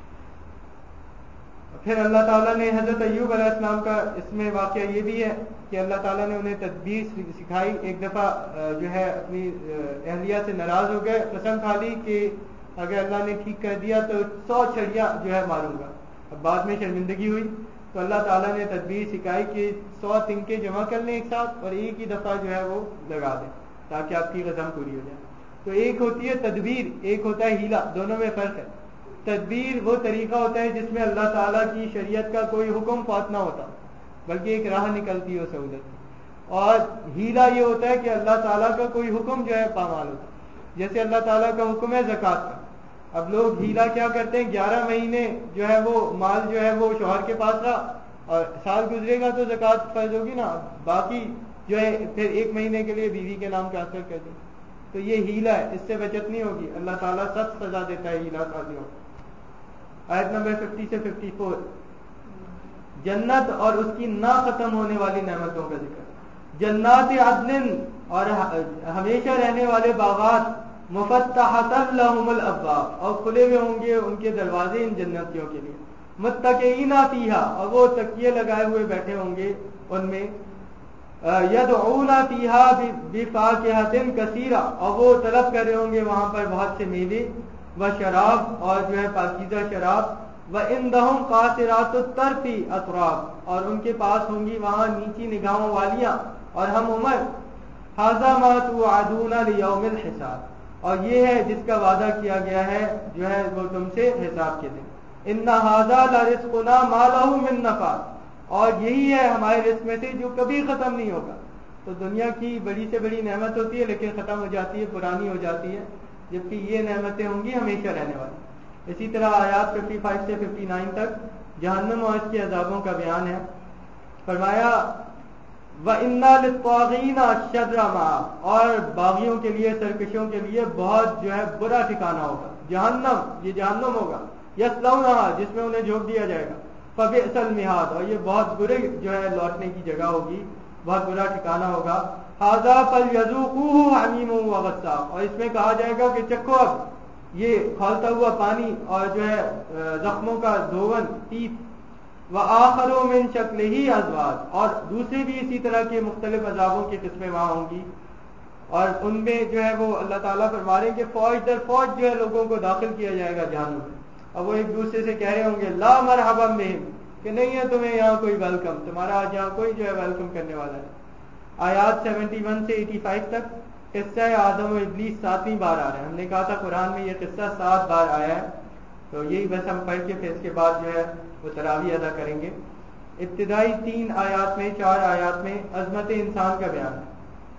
پھر اللہ تعالیٰ نے حضرت ایوب علیہ السلام کا اس میں واقعہ یہ بھی ہے کہ اللہ تعالیٰ نے انہیں تدبیر سکھائی. ایک دفعہ جو ہے اپنی اہلیہ سے ناراض ہو گئے، قسم کھا لی کہ اگر اللہ نے ٹھیک کر دیا تو 100 چھڑیاں جو ہے ماروں گا. اب بعد میں شرمندگی ہوئی تو اللہ تعالیٰ نے تدبیر سکھائی کہ 100 تنکے جمع کر لیں ایک ساتھ اور ایک ہی دفعہ جو ہے وہ لگا دیں تاکہ آپ کی قسم پوری ہو جائے. تو ایک ہوتی ہے تدبیر، ایک ہوتا ہے ہیلا، دونوں میں فرق ہے. تدبیر وہ طریقہ ہوتا ہے جس میں اللہ تعالیٰ کی شریعت کا کوئی حکم فوت نہ ہوتا بلکہ ایک راہ نکلتی ہو سہولت. اور ہیلا یہ ہوتا ہے کہ اللہ تعالیٰ کا کوئی حکم جو ہے پامال ہوتا. جیسے اللہ تعالیٰ کا حکم ہے زکوٰۃ کا، اب لوگ ہیلا کیا کرتے ہیں، 11 مہینے جو ہے وہ مال جو ہے وہ شوہر کے پاس رہا اور سال گزرے گا تو زکوٰۃ فرض ہوگی نا، باقی جو ہے پھر 1 مہینے کے لیے بیوی کے نام ٹرانسفر کر دیں. تو یہ ہیلا ہے، اس سے بچت نہیں ہوگی. اللہ تعالیٰ سخت سزا دیتا ہے ہیلا سازیوں. آیت نمبر 50 سے 54 جنت اور اس کی نہ ختم ہونے والی نعمتوں کا ذکر. جنات عدن، اور ہمیشہ رہنے والے باغات، مفتحۃ لہم الابواب، اور کھلے ہوئے ہوں گے ان کے دروازے ان جنتیوں کے لیے. متکئین فیہا، اور وہ تکیے لگائے ہوئے بیٹھے ہوں گے ان میں. یدعون فیہا بفاکہۃ کثیرہ، اور وہ طلب کر رہے ہوں گے وہاں پر بہت سے میوے، و شراب، اور جو ہے پاکیزہ شراب، وعندہم قاصرات الطرف اطراب، اور ان کے پاس ہوں گی وہاں نیچی نگاہوں والیاں اور ہم عمر. ھذا ما توعدون لیوم الحساب، اور یہ ہے جس کا وعدہ کیا گیا ہے جو ہے وہ تم سے حساب کے دن. ان ھذا لرزقنا ما لہ من نفاد، اور یہی ہے ہمارے رزق میں سے جو کبھی ختم نہیں ہوگا. تو دنیا کی بڑی سے بڑی نعمت ہوتی ہے لیکن ختم ہو جاتی ہے، پرانی ہو جاتی ہے، جبکہ یہ نعمتیں ہوں گی ہمیشہ رہنے والی. اسی طرح آیات 55 سے 59 تک جہنم اور اس کے عذابوں کا بیان ہے. فرمایا وَإِنَّا لِلطَّاغِينَ شَرَّ مَآبٍ، اور باغیوں کے لیے، سرکشوں کے لیے بہت جو ہے برا ٹھکانہ ہوگا. جہنم، یہ جہنم ہوگا، یصلونھا، جس میں انہیں جھونک دیا جائے گا. فبئس المہاد، اور یہ بہت برے جو ہے لوٹنے کی جگہ ہوگی، بہت برا ٹھکانہ ہوگا. ھذا فلیذوقوہ حمیم وغساق، اور اس میں کہا جائے گا کہ چکھو اب یہ کھولتا ہوا پانی اور جو ہے زخموں کا دھون، تیپ. وآخر من شکلہ ازواج، اور دوسرے بھی اسی طرح کے مختلف عذابوں کی قسمیں وہاں ہوں گی. اور ان میں جو ہے وہ اللہ تعالیٰ فرما رہے ہیں کہ فوج در فوج جو ہے لوگوں کو داخل کیا جائے گا جہنم میں، اور وہ ایک دوسرے سے کہہ رہے ہوں گے لا مرحبا بہم، کہ نہیں ہے تمہیں یہاں کوئی ویلکم، تمہارا آج یہاں کوئی جو ہے ویلکم کرنے والا ہے۔ آیات 71 سے 85 تک قصہ آدم و ابلیس 7ویں بار آ رہا ہے۔ ہم نے کہا تھا قرآن میں یہ قصہ 7 بار آیا ہے، تو یہی بس ہم پڑھ کے پھر اس کے بعد جو ہے وہ تراویح ادا کریں گے۔ ابتدائی 3 آیات میں 4 آیات میں عظمت انسان کا بیان ہے۔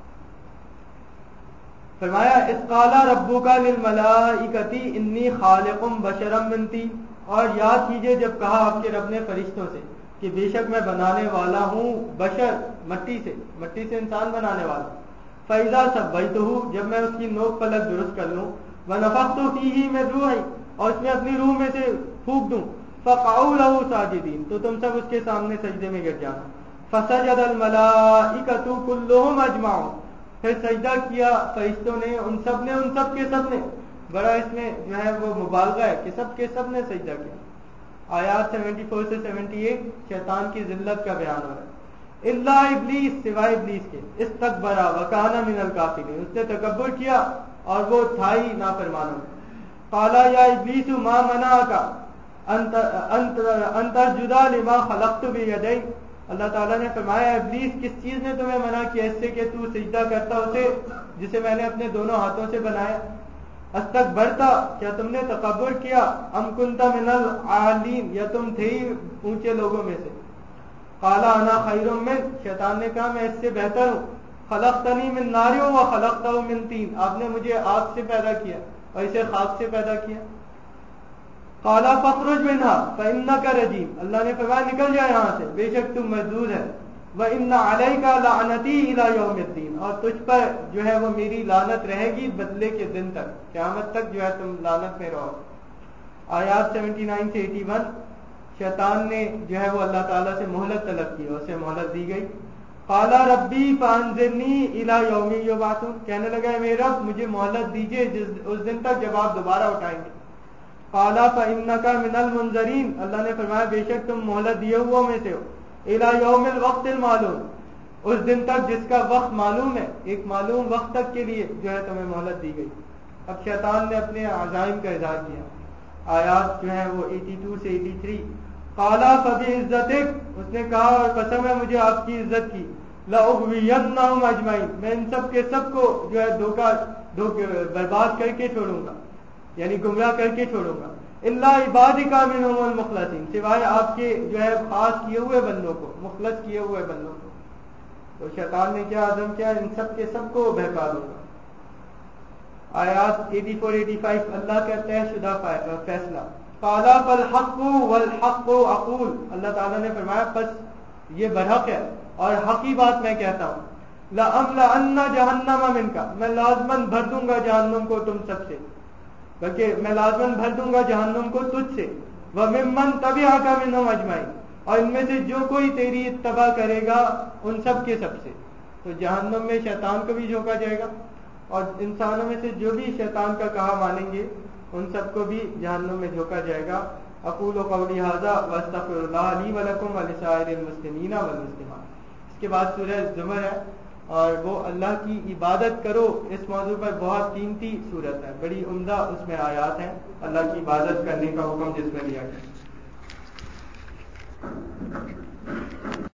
فرمایا اذ قال ربک للملائکۃ انی خالق بشرا من طین، اور یاد کیجئے جب کہا آپ کے رب نے فرشتوں سے کہ بے شک میں بنانے والا ہوں بشر، مٹی سے انسان بنانے والا ہوں۔ فَإِذَا سَوَّيْتُهُ، جب میں اس کی نوک پلک درست کر لوں، وَنَفَخْتُ فِيهِ مِن رُوحِی، اور اس میں اپنی روح میں سے پھونک دوں، فَقَعُوا لَهُ سَاجِدِينَ، تو تم سب اس کے سامنے سجدے میں گر جانا۔ فَسَجَدَ الْمَلَائِکَةُ كُلُّهُمْ أَجْمَعُونَ، پھر سجدہ کیا فرشتوں نے، ان سب کے سب نے، بڑا اس میں جو ہے وہ مبالغہ ہے کہ سب کے سب نے سجدہ کیا۔ آیات 74 سے 78 شیطان کی ذلت کا بیان ہو رہا ہے۔ الا ابلیس، سوائے ابلیس کے، استکبر وکان من الکافرین، اس نے تکبر کیا اور وہ تھا ہی نافرمانوں میں۔ قال یا ابلیس ما منعک ان تسجد لما خلقت بیدی، اللہ تعالیٰ نے فرمایا ابلیس کس چیز نے تمہیں منع کیا اس سے کہ تو سجدہ کرتا اسے جسے میں نے اپنے دونوں ہاتھوں سے بنایا۔ استکبرتا، کیا تم نے تکبر کیا، ام کنت من العالین، یا تم تھے ہی اونچے لوگوں میں سے۔ قال انا خیر من، شیطان نے کہا میں اس سے بہتر ہوں، خلقتنی من نار و خلقتہ من طین، آپ نے مجھے آگ سے پیدا کیا اور اسے خاک سے پیدا کیا۔ قال فاخرج منها فانک رجیم، اللہ نے فرمایا نکل جا یہاں سے، بے شک تم مردود ہے۔ وان علیک لعنتی الی یوم الدین، اور تجھ پر جو ہے وہ میری لعنت رہے گی بدلے کے دن تک، قیامت تک جو ہے تم لعنت میں رہو۔ آیات 79 سے 81 شیطان نے جو ہے وہ اللہ تعالیٰ سے مہلت طلب کی، اسے مہلت دی گئی۔ قال ربی فانظرنی الی یوم یبعثون، کہنے لگا میرے رب مجھے مہلت دیجئے اس دن تک جب آپ دوبارہ اٹھائیں گے۔ قال فانک من المنظرین، اللہ نے فرمایا بے شک تم مہلت دیے ہوا میں سے ہو، الی یوم الوقت المعلوم، اس دن تک جس کا وقت معلوم ہے، ایک معلوم وقت تک کے لیے جو ہے تمہیں مہلت دی گئی۔ اب شیطان نے اپنے عزائم کا اظہار کیا۔ آیات جو ہے وہ 82 سے 83 قال فبعزتک، اس نے کہا اور قسم ہے مجھے آپ کی عزت کی، لاغوینہم اجمعین، میں ان سب کے سب کو جو ہے برباد کر کے چھوڑوں گا، یعنی گمراہ کر کے چھوڑوں گا۔ الا عبادک منہم المخلصین، سوائے آپ کے جو ہے خاص کیے ہوئے بندوں کو، مخلص کیے ہوئے بندوں کو۔ تو شیطان نے کیا عزم کیا، ان سب کے سب کو بہکا دوں گا۔ آیات 84-85 اللہ کہتا ہے شدہ فیصلہ۔ قال فالحق والحق اقول، اللہ تعالیٰ نے فرمایا پس یہ برحق ہے اور حقی بات میں کہتا ہوں، لأملأن جہنم منک، میں لازماً بھر دوں گا جہنم کو تم سب سے، بلکہ میں لازماً بھر دوں گا جہنم کو تجھ سے، وممن تبعک منہم اجمعین، اور ان میں سے جو کوئی تیری اتباع کرے گا ان سب کے سب سے۔ تو جہنم میں شیطان کو بھی جھونکا جائے گا، اور انسانوں میں سے جو بھی شیطان کا کہا مانیں گے ان سب کو بھی جہنم میں جھونکا جائے گا۔ اقول قولی ھذا واستغفر اللہ لی ولکم ولسائر المسلمین والمسلمات۔ اس کے بعد سورہ زمر ہے، اور وہ اللہ کی عبادت کرو، اس موضوع پر بہت قیمتی سورت ہے، بڑی عمدہ اس میں آیات ہیں اللہ کی عبادت کرنے کا حکم جس میں دیا گیا۔